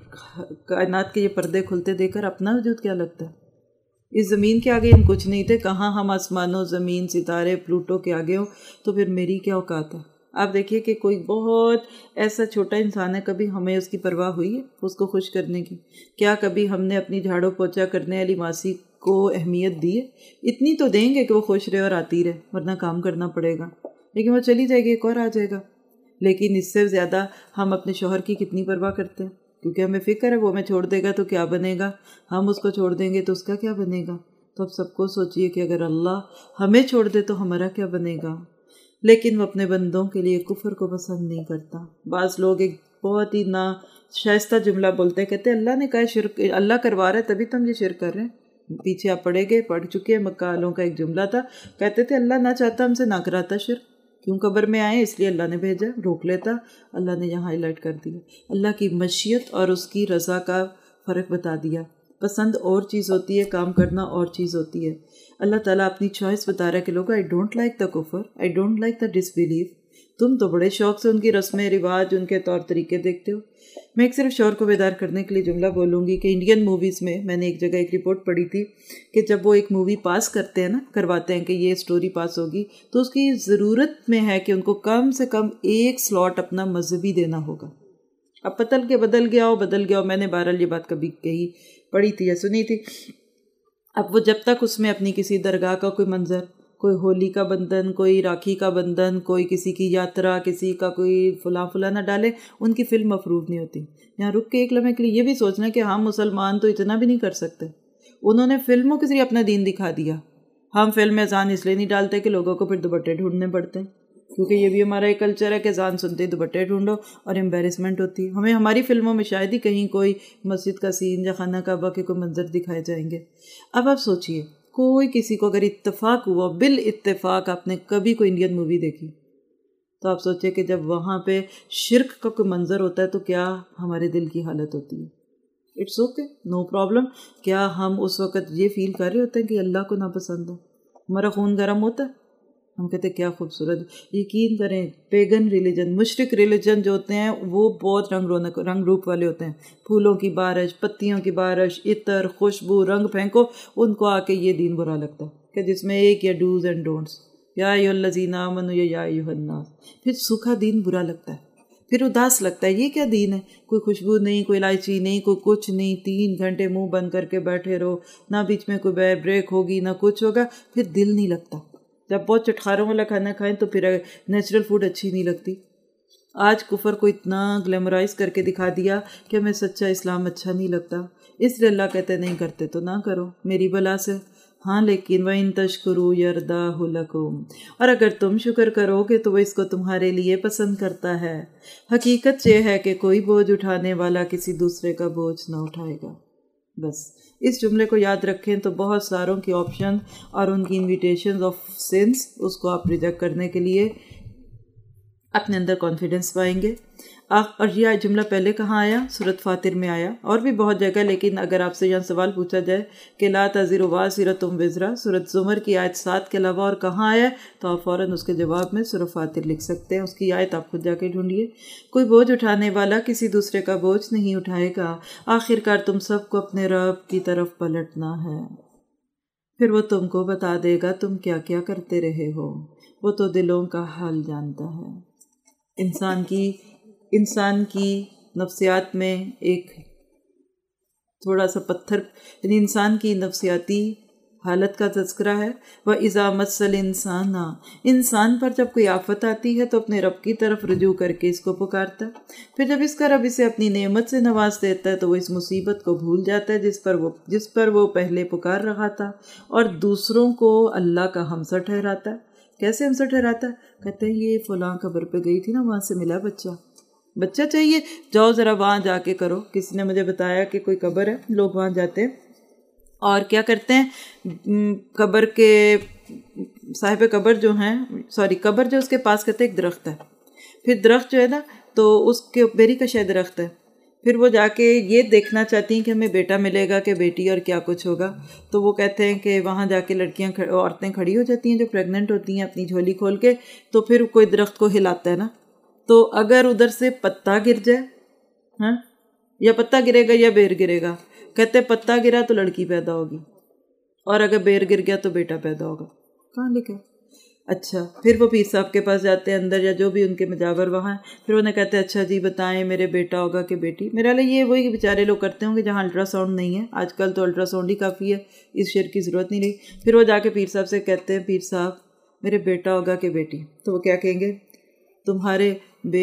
یہ پردے کھلتے دیکھ کر اپنا وجود کیا لگتا ہے. اس زمین کے آگے ہم کچھ نہیں تھے، کہاں ہم آسمانوں، زمین، ستارے، پلوٹو کے آگے ہوں، تو پھر میری کیا اوقات ہے. آپ دیکھیے کہ کوئی بہت ایسا چھوٹا انسان ہے، کبھی ہمیں اس کی پرواہ ہوئی ہے اس کو خوش کرنے کی؟ کیا کبھی ہم نے اپنی جھاڑو پوچھا کرنے والی ماسی کو اہمیت دی ہے؟ اتنی تو دیں گے کہ وہ خوش رہے اور آتی رہے، ورنہ کام کرنا پڑے گا. لیکن وہ چلی جائے گی، ایک اور آ جائے گا. لیکن اس سے زیادہ ہم اپنے شوہر کی کتنی پرواہ کرتے ہیں، کیونکہ ہمیں فکر ہے وہ ہمیں چھوڑ دے گا تو کیا بنے گا، ہم اس کو چھوڑ دیں گے تو اس کا کیا بنے گا. تو اب سب کو سوچئے کہ اگر اللہ ہمیں چھوڑ دے تو ہمارا کیا بنے گا. لیکن وہ اپنے بندوں کے لیے کفر کو پسند نہیں کرتا. بعض لوگ ایک بہت ہی نا شائستہ جملہ بولتے ہیں، کہتے ہیں اللہ نے کہا شرک، اللہ کروا رہا ہے تبھی تو ہم یہ شرک کر رہے ہیں. پیچھے آپ پڑھ چکے ہیں، مکہ والوں کا ایک جملہ تھا، کہتے تھے اللہ نہ چاہتا ہم سے نہ کراتا شرک، کیوں قبر میں آئے اس لیے اللہ نے بھیجا، روک لیتا. اللہ نے یہاں ہائی لائٹ کر دیا، اللہ کی مشیت اور اس کی رضا کا فرق بتا دیا. پسند اور چیز ہوتی ہے، کام کرنا اور چیز ہوتی ہے. اللہ تعالیٰ اپنی چوائس بتا رہا ہے کہ لوگوں، آئی ڈونٹ لائک دا کفر، I don't like the disbelief. تم تو بڑے شوق سے ان کی رسمیں رواج، ان کے طور طریقے دیکھتے ہو. میں ایک صرف شوہر کو بیدار کرنے کے لیے جملہ بولوں گی کہ انڈین موویز میں نے ایک جگہ ایک رپورٹ پڑھی تھی کہ جب وہ ایک مووی پاس کرتے ہیں نا، کرواتے ہیں کہ یہ سٹوری پاس ہوگی، تو اس کی ضرورت میں ہے کہ ان کو کم سے کم ایک سلاٹ اپنا مذہبی دینا ہوگا. اب بدل گیا ہو. میں نے بہرحال یہ بات کبھی کہی، پڑھی تھی یا سنی تھی. اب وہ جب تک اس میں اپنی کسی درگاہ کا کوئی منظر، کوئی ہولی کا بندھن، کوئی راکھی کا بندھن، کوئی کسی کی یاترا، کسی کا کوئی فلاں نہ ڈالے، ان کی فلم مفروض نہیں ہوتی. یہاں رک کے ایک لمحے کے لیے یہ بھی سوچنا کہ ہم مسلمان تو اتنا بھی نہیں کر سکتے. انہوں نے فلموں کے ذریعے اپنا دین دکھا دیا. ہم فلم میں اذان اس لیے نہیں ڈالتے کہ لوگوں کو پھر دوپٹے ڈھونڈنے پڑتے ہیں، کیونکہ یہ بھی ہمارا ایک کلچر ہے کہ اذان سنتے ہی دوپٹے ڈھونڈو اور امبیرسمنٹ ہوتی ہے. ہمیں ہماری فلموں میں شاید ہی کہیں کوئی مسجد کا سین یا خانہ کعبہ کے کوئی منظر دکھائے جائیں گے. اب آپ سوچئے، کوئی کسی کو اگر اتفاق ہوا، بالاتفاق آپ نے کبھی کوئی انڈین مووی دیکھی، تو آپ سوچیں کہ جب وہاں پہ شرک کا کوئی منظر ہوتا ہے تو کیا ہمارے دل کی حالت ہوتی ہے. It's okay, no problem. کیا ہم اس وقت یہ فیل کر رہے ہوتے ہیں کہ اللہ کو ناپسند ہے؟ ہمارا خون گرم ہوتا ہے، ہم کہتے ہیں کیا خوبصورت. یقین کریں، پیگن ریلیجن، مشرک ریلیجن جو ہوتے ہیں وہ بہت رنگ روپ والے ہوتے ہیں. پھولوں کی بارش، پتیوں کی بارش، عطر، خوشبو، رنگ پھینکو، ان کو آ کے یہ دین برا لگتا ہے کہ جس میں ایک یا ڈوز اینڈ ڈونٹس، یا ایھا الذین آمنوا یا ایھا الناس. پھر سوکھا دین برا لگتا ہے، پھر اداس لگتا ہے. یہ کیا دین ہے؟ کوئی خوشبو نہیں، کوئی الائچی نہیں، کوئی کچھ نہیں. 3 گھنٹے منہ بند کر کے بیٹھے رہو، نہ بیچ میں کوئی بریک ہوگی نہ کچھ ہوگا، پھر دل نہیں لگتا. جب بہت چٹخاروں والا کھانا کھائیں تو پھر نیچرل فوڈ اچھی نہیں لگتی. آج کفر کو اتنا گلیمرائز کر کے دکھا دیا کہ ہمیں سچا اسلام اچھا نہیں لگتا، اس لیے اللہ کہتے نہیں کرتے تو نہ کرو میری بلا سے. ہاں لیکن وَإِن تَشْكُرُوا يَرْضَهُ لَكُمْ، اور اگر تم شکر کرو گے تو وہ اس کو تمہارے لیے پسند کرتا ہے. حقیقت یہ ہے کہ کوئی بوجھ اٹھانے والا کسی دوسرے کا بوجھ نہ اٹھائے گا. بس اس جملے کو یاد رکھیں تو بہت ساروں کی آپشن اور ان کی انویٹیشنز آف سنس، اس کو آپ ریجیکٹ کرنے کے لیے اپنے اندر کانفیڈنس پائیں گے. اور یہ جملہ پہلے کہاں آیا؟ سورۃ فاطر میں آیا، اور بھی بہت جگہ. لیکن اگر آپ سے یہاں سوال پوچھا جائے کہ لا تزر وازرۃ وزر، سورۃ زمر کی آیت 7 کے علاوہ اور کہاں آیا، تو آپ فوراً اس کے جواب میں سورۃ فاطر لکھ سکتے ہیں. اس کی آیت آپ خود جا کے ڈھونڈیے. کوئی بوجھ اٹھانے والا کسی دوسرے کا بوجھ نہیں اٹھائے گا. آخرکار تم سب کو اپنے رب کی طرف پلٹنا ہے، پھر وہ تم کو بتا دے گا تم کیا کیا کرتے رہے ہو. وہ تو دلوں کا حال جانتا ہے. انسان کی نفسیات میں ایک تھوڑا سا پتھر، یعنی انسان کی نفسیاتی حالت کا تذکرہ ہے۔ وَإِذَا مَسَّ الْإِنسَانَ، انسان پر جب کوئی آفت آتی ہے تو اپنے رب کی طرف رجوع کر کے اس کو پکارتا ہے، پھر جب اس کا رب اسے اپنی نعمت سے نواز دیتا ہے تو وہ اس مصیبت کو بھول جاتا ہے جس پر وہ پہلے پکار رہا تھا، اور دوسروں کو اللہ کا ہمسر ٹھہراتا ہے۔ کیسے ہمسر ٹھہراتا ہے؟ کہتے ہیں یہ فلاں قبر پہ گئی تھی نا، وہاں سے ملا بچہ چاہیے، جاؤ ذرا وہاں جا کے کرو۔ کسی نے مجھے بتایا کہ کوئی قبر ہے، لوگ وہاں جاتے ہیں اور کیا کرتے ہیں، قبر کے صاحب قبر جو ہیں، قبر جو اس کے پاس کہتے ہیں ایک درخت ہے، پھر درخت جو ہے نا تو اس کے بیری کا شاید درخت ہے، پھر وہ جا کے یہ دیکھنا چاہتی ہیں کہ ہمیں بیٹا ملے گا کہ بیٹی اور کیا کچھ ہوگا، تو وہ کہتے ہیں کہ وہاں جا کے عورتیں کھڑی ہو جاتی ہیں جو پریگننٹ ہوتی ہیں اپنی جھولی کھول کے، تو پھر کوئی درخت کو ہلاتا ہے نا، تو اگر ادھر سے پتا گر جائے، ہاں، یا پتا گرے گا یا بیر گرے گا، کہتے پتا گرا تو لڑکی پیدا ہوگی، اور اگر بیر گر گیا تو بیٹا پیدا ہوگا۔ کہاں لکھا؟ اچھا، پھر وہ پیر صاحب کے پاس جاتے ہیں اندر، یا جو بھی ان کے مجاور وہاں ہیں، پھر انہیں کہتے ہیں اچھا جی بتائیں میرے بیٹا ہوگا کہ بیٹی؟ میرا لیے یہ وہی بیچارے لوگ کرتے ہوں گے جہاں الٹرا ساؤنڈ نہیں ہے، آج کل تو الٹرا ساؤنڈ ہی کافی ہے، اس شر کی ضرورت نہیں رہی۔ پھر وہ جا کے پیر صاحب سے کہتے ہیں پیر صاحب میرے بیٹا ہوگا کہ بیٹی؟ تو وہ کیا کہیں گے؟ تمہارے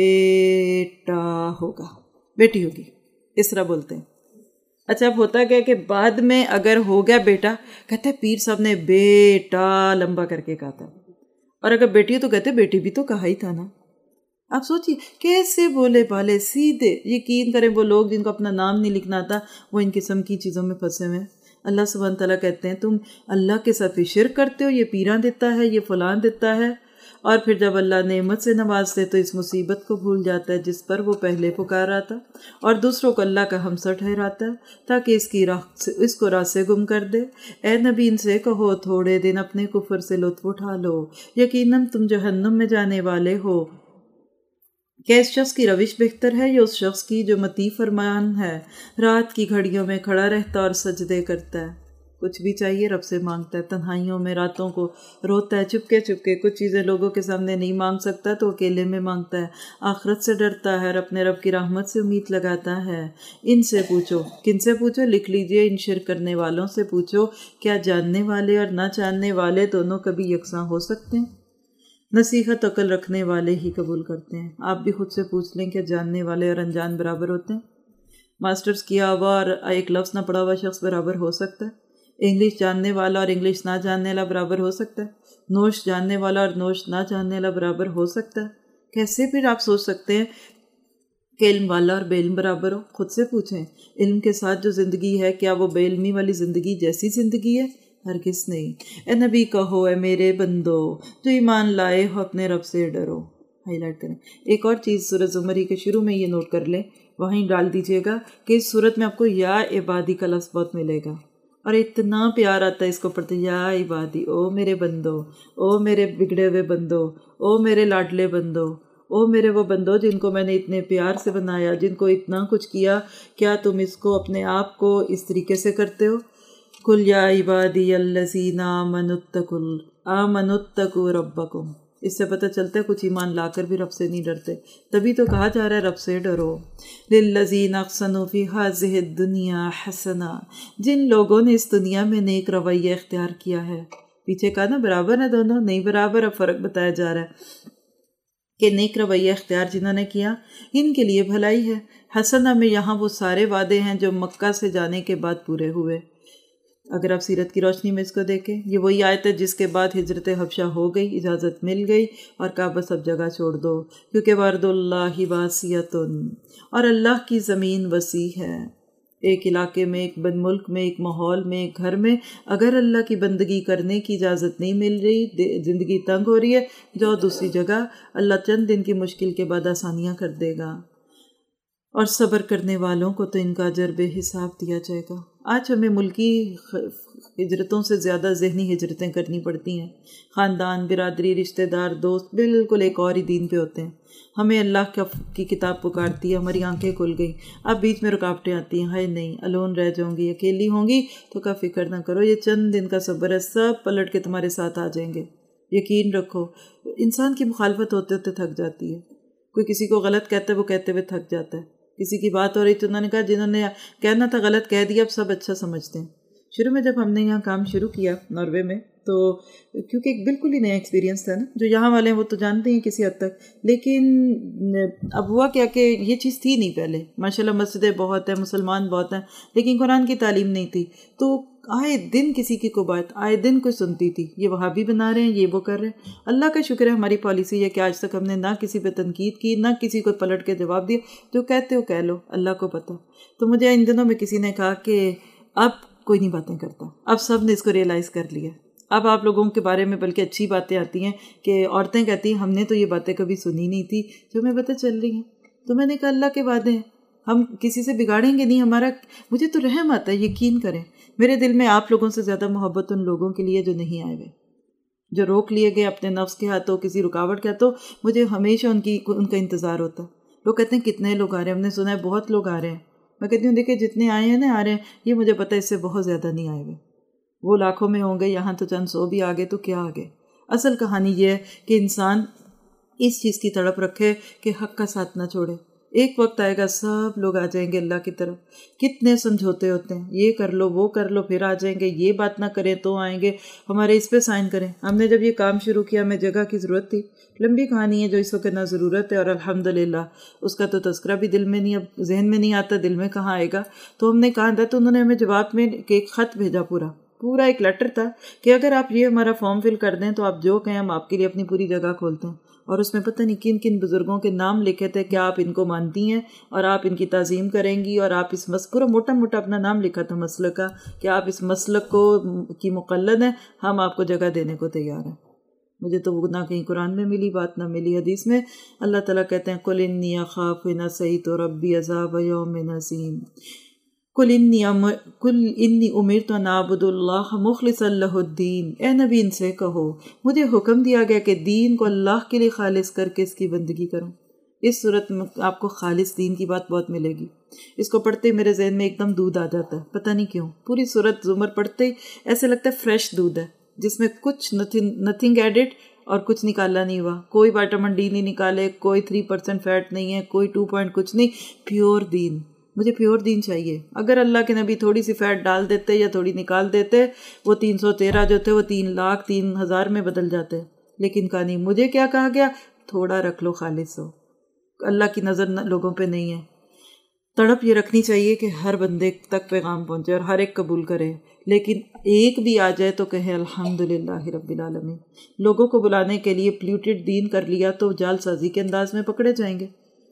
بیٹا ہوگا، بیٹی ہوگی، اس طرح بولتے ہیں۔ اچھا، اب ہوتا کیا کہ بعد میں اگر ہو گیا بیٹا، کہتے ہیں پیر صاحب نے بیٹا لمبا کر کے کہا تھا، اور اگر بیٹی ہے تو کہتے بیٹی بھی تو کہا ہی تھا نا۔ آپ سوچئے کیسے بولے بالے سیدھے، یقین کریں وہ لوگ جن کو اپنا نام نہیں لکھنا آتا وہ ان قسم کی چیزوں میں پھنسے ہوئے ہیں۔ اللہ سبحانہ تعالیٰ کہتے ہیں تم اللہ کے ساتھ شرک کرتے ہو، یہ پیراں دیتا ہے، یہ فلان دیتا ہے، اور پھر جب اللہ نعمت سے نوازتے تو اس مصیبت کو بھول جاتا ہے جس پر وہ پہلے پکارا تھا، اور دوسروں کو اللہ کا ہمسر ٹھہراتا ہے تاکہ اس کو راہ سے گم کر دے۔ اے نبی ان سے کہو تھوڑے دن اپنے کفر سے لطف اٹھا لو، یقیناً تم جہنم میں جانے والے ہو۔ کیا اس شخص کی روش بہتر ہے یا اس شخص کی جو مطیع فرمان ہے، رات کی گھڑیوں میں کھڑا رہتا اور سجدے کرتا ہے؟ کچھ بھی چاہیے رب سے مانگتا ہے، تنہائیوں میں راتوں کو روتا ہے چپکے چپکے، کچھ چیزیں لوگوں کے سامنے نہیں مانگ سکتا تو اکیلے میں مانگتا ہے، آخرت سے ڈرتا ہے اور اپنے رب کی رحمت سے امید لگاتا ہے۔ ان سے پوچھو، کن سے پوچھو؟ لکھ لیجئے، ان شرک کرنے والوں سے پوچھو، کیا جاننے والے اور نہ جاننے والے دونوں کبھی یکساں ہو سکتے ہیں؟ نصیحت عقل رکھنے والے ہی قبول کرتے ہیں۔ آپ بھی خود سے پوچھ لیں کہ جاننے والے اور انجان برابر ہوتے ہیں؟ ماسٹرز کیا ہوا اور ایک لفظ نہ پڑھا ہوا شخص برابر ہو سکتا ہے؟ انگلش جاننے والا اور انگلش نہ جاننے والا برابر ہو سکتا ہے؟ نوش جاننے والا اور نوش نہ جاننے والا برابر ہو سکتا ہے؟ کیسے پھر آپ سوچ سکتے ہیں کہ علم والا اور بے علم برابر ہو؟ خود سے پوچھیں، علم کے ساتھ جو زندگی ہے کیا وہ بے علمی والی زندگی جیسی زندگی ہے؟ ہرگز نہیں۔ اے نبی کہو اے میرے بندو جو ایمان لائے ہو اپنے رب سے ڈرو۔ ہائی لائٹ کریں۔ ایک اور چیز سورۃ زمر کے شروع میں یہ نوٹ کر لیں، وہیں ڈال دیجئے گا کہ اس صورت میں آپ کو یا عبادی کا لفظ بہت ملے گا، اور اتنا پیار آتا ہے اس کو پڑھتے، یا عبادی، او میرے بندو، او میرے بگڑے ہوئے بندو، او میرے لاڈلے بندو، او میرے وہ بندو جن کو میں نے اتنے پیار سے بنایا، جن کو اتنا کچھ کیا، کیا تم اس کو اپنے آپ کو اس طریقے سے کرتے ہو؟ قل یا عبادی الذین آمنوا اتقوا ربکم۔ اس سے پتہ چلتا ہے کچھ ایمان لا کر بھی رب سے نہیں ڈرتے، تبھی تو کہا جا رہا ہے رب سے ڈرو۔ للذین احسنوا فی ہذہ الدنیا حسنہ، جن لوگوں نے اس دنیا میں نیک رویہ اختیار کیا ہے۔ پیچھے کہا نا برابر ہے دونوں، نہیں برابر، اب فرق بتایا جا رہا ہے کہ نیک رویہ اختیار جنہوں نے کیا ان کے لیے بھلائی ہے۔ حسنہ میں یہاں وہ سارے وعدے ہیں جو مکہ سے جانے کے بعد پورے ہوئے۔ اگر آپ سیرت کی روشنی میں اس کو دیکھیں، یہ وہی آیت ہے جس کے بعد ہجرت حبشہ ہو گئی، اجازت مل گئی اور کہا بس اب جگہ چھوڑ دو، کیونکہ وارد اللہ واسعۃ، اور اللہ کی زمین وسیع ہے۔ ایک علاقے میں، ایک ملک میں، ایک ماحول میں، ایک گھر میں اگر اللہ کی بندگی کرنے کی اجازت نہیں مل رہی، زندگی تنگ ہو رہی ہے، جاؤ دوسری جگہ، اللہ چند دن کی مشکل کے بعد آسانیاں کر دے گا، اور صبر کرنے والوں کو تو ان کا اجر بے حساب دیا جائے گا۔ آج ہمیں ملکی ہجرتوں سے زیادہ ذہنی ہجرتیں کرنی پڑتی ہیں۔ خاندان، برادری، رشتہ دار، دوست بالکل ایک اور ہی دین پہ ہوتے ہیں۔ ہمیں اللہ کی کتاب پکارتی ہے، ہماری آنکھیں کھل گئیں، اب بیچ میں رکاوٹیں آتی ہیں، ہائے نہیں الون رہ جاؤں گی، اکیلی ہوں گی، تو کا فکر نہ کرو، یہ چند دن کا صبر ہے، سب پلٹ کے تمہارے ساتھ آ جائیں گے، یقین رکھو۔ انسان کی مخالفت ہوتے ہوتے تھک جاتی ہے، کوئی کسی کو غلط کہتا ہے وہ کہتے ہوئے تھک جاتا ہے، کسی کی بات ہو رہی تو انہوں نے کہا جنہوں نے کہنا تھا غلط کہہ دیا، اب سب اچھا سمجھتے ہیں، شروع میں جب ہم نے یہاں کام شروع کیا ناروے میں تو کیونکہ ایک بالکل ہی نیا ایکسپیرینس تھا نا، جو یہاں والے ہیں وہ تو جانتے ہیں کسی حد تک، لیکن اب ہوا کیا کہ یہ چیز تھی نہیں پہلے، ماشاءاللہ مسجدیں بہت ہیں، مسلمان بہت ہیں، لیکن قرآن کی تعلیم نہیں تھی، تو آئے دن کسی کی کو بات، آئے دن کوئی سنتی تھی، یہ وہابی بنا رہے ہیں، یہ وہ کر رہے ہیں۔ اللہ کا شکر ہے ہماری پالیسی ہے کہ آج تک ہم نے نہ کسی پہ تنقید کی، نہ کسی کو پلٹ کے جواب دیا، جو کہتے ہو کہہ لو، اللہ کو پتہ۔ تو مجھے ان دنوں میں کسی نے کہا کہ اب کوئی نہیں باتیں کرتا، اب سب نے اس کو ریئلائز کر لیا، اب آپ لوگوں کے بارے میں بلکہ اچھی باتیں آتی ہیں کہ عورتیں کہتی ہیں ہم نے تو یہ باتیں کبھی سنی نہیں تھی جو ہمیں پتہ چل رہی ہیں۔ تو میں نے کہا اللہ کے وعدے ہیں، ہم کسی سے بگاڑیں گے نہیں، ہمارا مجھے تو رحم آتا ہے، یقین کریں میرے دل میں آپ لوگوں سے زیادہ محبت ان لوگوں کے لیے جو نہیں آئے ہوئے، جو روک لیے گئے اپنے نفس کے ہاتھوں، کسی رکاوٹ کے ہاتھوں، مجھے ہمیشہ ان کا انتظار ہوتا ہے۔ لوگ کہتے ہیں کتنے لوگ آ رہے ہیں، ہم نے سنا ہے بہت لوگ آ رہے ہیں، میں کہتی ہوں دیکھیں جتنے آئے ہیں نا آ رہے ہیں، یہ مجھے پتہ ہے اس سے بہت زیادہ نہیں آئے ہوئے، وہ لاکھوں میں ہوں گے، یہاں تو چند سو بھی آگے تو کیا آگے۔ اصل کہانی یہ ہے کہ انسان اس چیز کی تڑپ رکھے کہ حق کا ساتھ نہ چھوڑے، ایک وقت آئے گا سب لوگ آ جائیں گے اللہ کی طرف، کتنے سمجھوتے ہوتے ہیں، یہ کر لو وہ کر لو، پھر آ جائیں گے، یہ بات نہ کریں تو آئیں گے ہمارے اس پہ سائن کریں۔ ہم نے جب یہ کام شروع کیا ہمیں جگہ کی ضرورت تھی، لمبی کہانی ہے جو اس وقت نہ ضرورت ہے، اور الحمدللہ اس کا تو تذکرہ بھی دل میں نہیں، اب ذہن میں نہیں آتا، دل میں کہاں آئے گا۔ تو ہم نے کہا تھا، تو انہوں نے ہمیں جواب میں ایک خط بھیجا، پورا ایک لیٹر تھا کہ اگر آپ یہ ہمارا فارم فل کر دیں تو آپ جو کہیں ہم آپ کے لیے اپنی پوری جگہ کھولتے ہیں، اور اس میں پتہ نہیں کن کن بزرگوں کے نام لکھے تھے کہ آپ ان کو مانتی ہیں اور آپ ان کی تعظیم کریں گی، اور آپ اس پورا موٹا موٹا اپنا نام لکھا تھا مسلک کا کہ آپ اس مسلک کی مقلد ہیں، ہم آپ کو جگہ دینے کو تیار ہیں۔ مجھے تو وہ نہ کہیں قرآن میں ملی بات، نہ ملی حدیث میں۔ اللہ تعالیٰ کہتے ہیں قُلْ إِنِّي أَخَافُ إِنْ عَصَيْتُ رَبِّي عَذَابَ يَوْمٍ عَظِيمٍ قُلْ إِنِّي أُمِرْتُ أَنْ أَعْبُدَ اللَّهَ مُخْلِصًا لَهُ الدِّينَ، اے نبی ان سے کہو مجھے حکم دیا گیا کہ دین کو اللہ کے لیے خالص کر کے اس کی بندگی کروں۔ اس صورت میں آپ کو خالص دین کی بات بہت ملے گی۔ اس کو پڑھتے میرے ذہن میں ایک دم دودھ آ جاتا ہے، پتہ نہیں کیوں، پوری صورت زمر پڑھتے ہی ایسے لگتا ہے فریش دودھ ہے، جس میں کچھ نتھنگ ایڈڈ اور کچھ نکالا نہیں ہوا، کوئی وائٹامن ڈی نہیں نکالے، کوئی 3% فیٹ نہیں ہے، کوئی 2 پوائنٹ کچھ نہیں، پیور دین۔ مجھے پیور دین چاہیے۔ اگر اللہ کے نبی تھوڑی سی فیٹ ڈال دیتے یا تھوڑی نکال دیتے، وہ 313 جو تھے وہ 3,03,000 میں بدل جاتے، لیکن کہا نہیں، مجھے کیا کہا گیا، تھوڑا رکھ لو، خالص ہو، اللہ کی نظر لوگوں پہ نہیں ہے۔ تڑپ یہ رکھنی چاہیے کہ ہر بندے تک پیغام پہنچے اور ہر ایک قبول کرے، لیکن ایک بھی آ جائے تو کہے الحمدللہ رب العالمین۔ لوگوں کو بلانے کے لیے پلیوٹڈ دین کر لیا تو جال سازی کے انداز میں پکڑے جائیں گے۔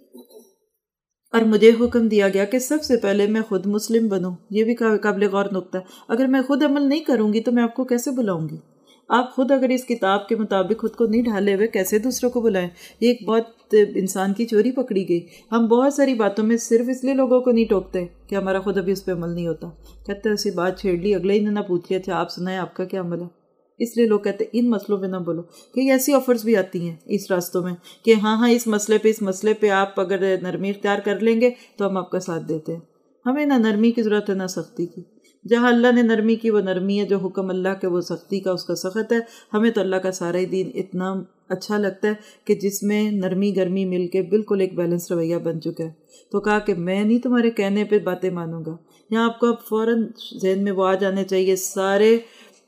اور مجھے حکم دیا گیا کہ سب سے پہلے میں خود مسلم بنوں، یہ بھی قابل غور نکتہ ہے۔ اگر میں خود عمل نہیں کروں گی تو میں آپ کو کیسے بلاؤں گی؟ آپ خود اگر اس کتاب کے مطابق خود کو نہیں ڈھالے ہوئے کیسے دوسروں کو بلائیں؟ یہ ایک بہت انسان کی چوری پکڑی گئی۔ ہم بہت ساری باتوں میں صرف اس لیے لوگوں کو نہیں ٹوکتے کہ ہمارا خود ابھی اس پہ عمل نہیں ہوتا، کہتے ہیں ایسی بات چھیڑ لی، اگلے ہی نے نہ پوچھ لیا اچھا آپ سنائیں آپ کا کیا عمل ہے۔ اس لیے لوگ کہتے ہیں ان مسئلوں پہ نہ بولو، کہ ایسی آفرز بھی آتی ہیں اس راستوں میں کہ ہاں اس مسئلے پہ آپ اگر نرمی اختیار کر لیں گے تو ہم آپ کا ساتھ دیتے ہیں۔ ہمیں نہ نرمی کی ضرورت ہے نہ سختی کی، جہاں اللہ نے نرمی کی وہ نرمی ہے، جو حکم اللہ کے وہ سختی کا اس کا سخت ہے۔ ہمیں تو اللہ کا سارا ہی دین اتنا اچھا لگتا ہے کہ جس میں نرمی گرمی مل کے بالکل ایک بیلنس رویہ بن چکا ہے۔ تو کہا کہ میں نہیں تمہارے کہنے پہ باتیں مانوں گا۔ یہاں آپ کو اب فوراً ذہن میں وہ آ جانے چاہیے سارے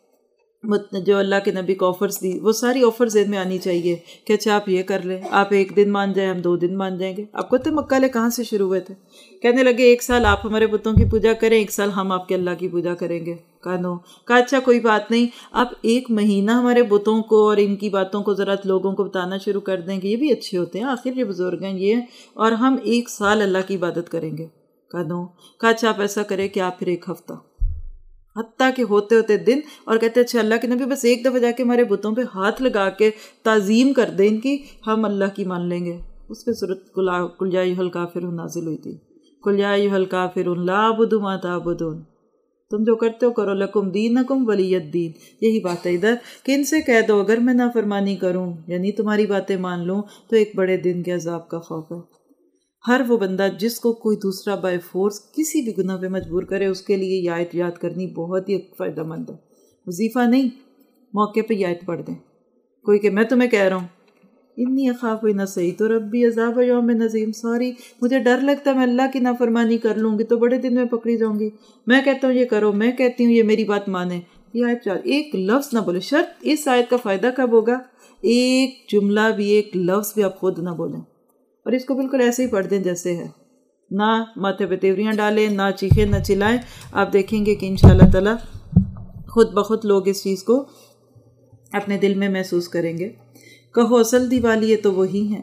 جو اللہ کے نبی کو آفرز دی، وہ ساری آفر ذہن میں آنی چاہیے کہ اچھا آپ یہ کر لیں، آپ 1 دن مان جائیں، ہم 2 دن مان جائیں گے۔ آپ کو تو مکہ لے کہاں سے شروع ہوئے تھے؟ کہنے لگے 1 سال آپ ہمارے بتوں کی پوجا کریں، 1 سال ہم آپ کے اللہ کی پوجا کریں گے۔ کہا اچھا کوئی بات نہیں، آپ 1 مہینہ ہمارے بتوں کو اور ان کی باتوں کو ذرا لوگوں کو بتانا شروع کر دیں کہ یہ بھی اچھے ہوتے ہیں، آخر یہ بزرگ ہیں یہ، اور ہم 1 سال اللہ کی عبادت کریں گے۔ کہا اچھا آپ ایسا کریں کہ آپ پھر 1 ہفتہ، حتیٰ کہ ہوتے دن، اور کہتے اچھا اللہ کے نبی بس 1 دفعہ جا کے ہمارے بتوں پہ ہاتھ لگا کے تعظیم کر دیں ان کی، ہم اللہ کی مان لیں گے۔ اس پہ سورۃ قل یا ایھا الکافرون نازل ہوئی تھی، قل یا ایھا الکافرون لا اعبد ما تعبدون، تم جو کرتے ہو کرو، لکم دینکم ولی الدین۔ یہی بات ہے ادھر کہ ان سے کہہ دو اگر میں نافرمانی کروں یعنی تمہاری باتیں مان لوں تو ایک بڑے دن کے عذاب کا خوف ہے۔ ہر وہ بندہ جس کو کوئی دوسرا بائی فورس کسی بھی گناہ پہ مجبور کرے، اس کے لیے یہ آیت یاد کرنی بہت ہی فائدہ مند ہے۔ وظیفہ نہیں، موقع پہ یہ آیت پڑھ دیں۔ کوئی کہ میں تمہیں کہہ رہا ہوں، انی اخاف نسیت ربی عذاب یوم نظیم، سوری مجھے ڈر لگتا ہے میں اللہ کی نافرمانی کر لوں گی تو بڑے دن میں پکڑی جاؤں گی، میں کہتا ہوں یہ کرو، میں کہتی ہوں یہ میری بات مانے، یہ آیت ایک لفظ نہ بولے۔ شرط اس آیت کا فائدہ کب ہوگا؟ ایک جملہ بھی، ایک لفظ بھی آپ خود نہ بولیں، اور اس کو بالکل ایسے ہی پڑھ دیں جیسے ہے، نہ ماتھے پہ تیوریاں ڈالیں، نہ چیخیں نہ چلائیں۔ آپ دیکھیں گے کہ انشاءاللہ تعالی خود بخود لوگ اس چیز کو اپنے دل میں محسوس کریں گے۔ کہو اصل دیوالی ہے تو وہی ہیں،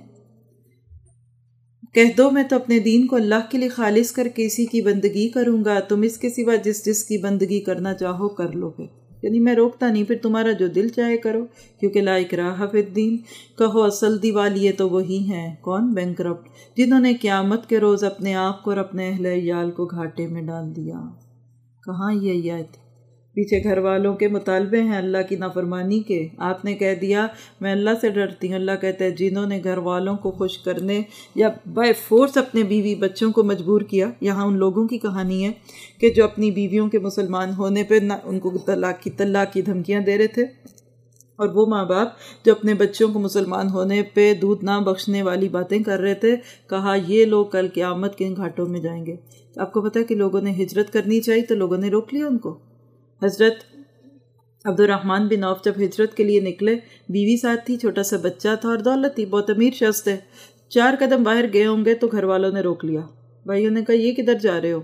کہہ دو میں تو اپنے دین کو اللہ کے لیے خالص کر کے اسی کی بندگی کروں گا، تم اس کے سوا جس کی بندگی کرنا چاہو کر لو گے، یعنی میں روکتا نہیں، پھر تمہارا جو دل چاہے کرو، کیونکہ لا اکراہ فی الدین۔ کہو اصل دیوالی ہے تو وہی ہیں، کون؟ بینکرپٹ، جنہوں نے قیامت کے روز اپنے آپ کو اور اپنے اہل عیال کو گھاٹے میں ڈال دیا۔ کہاں یہ آیت؟ پیچھے گھر والوں کے مطالبے ہیں اللہ کی نافرمانی کے، آپ نے کہہ دیا میں اللہ سے ڈرتی ہوں، اللہ کہتا ہے جنہوں نے گھر والوں کو خوش کرنے یا بائی فورس اپنے بیوی بچوں کو مجبور کیا۔ یہاں ان لوگوں کی کہانی ہے کہ جو اپنی بیویوں کے مسلمان ہونے پہ ان کو طلاق کی دھمکیاں دے رہے تھے، اور وہ ماں باپ جو اپنے بچوں کو مسلمان ہونے پہ دودھ نہ بخشنے والی باتیں کر رہے تھے، کہا یہ لوگ کل قیامت کے گھاٹوں میں جائیں گے۔ آپ کو پتہ ہے کہ لوگوں نے ہجرت کرنی چاہیے تو لوگوں نے روک لیا ان کو۔ حضرت عبد الرحمن بن عوف جب ہجرت کے لیے نکلے، بیوی ساتھ تھی، چھوٹا سا بچہ تھا اور دولت تھی، بہت امیر شخص تھے، 4 قدم باہر گئے ہوں گے تو گھر والوں نے روک لیا۔ بھائیوں نے کہا یہ کدھر جا رہے ہو؟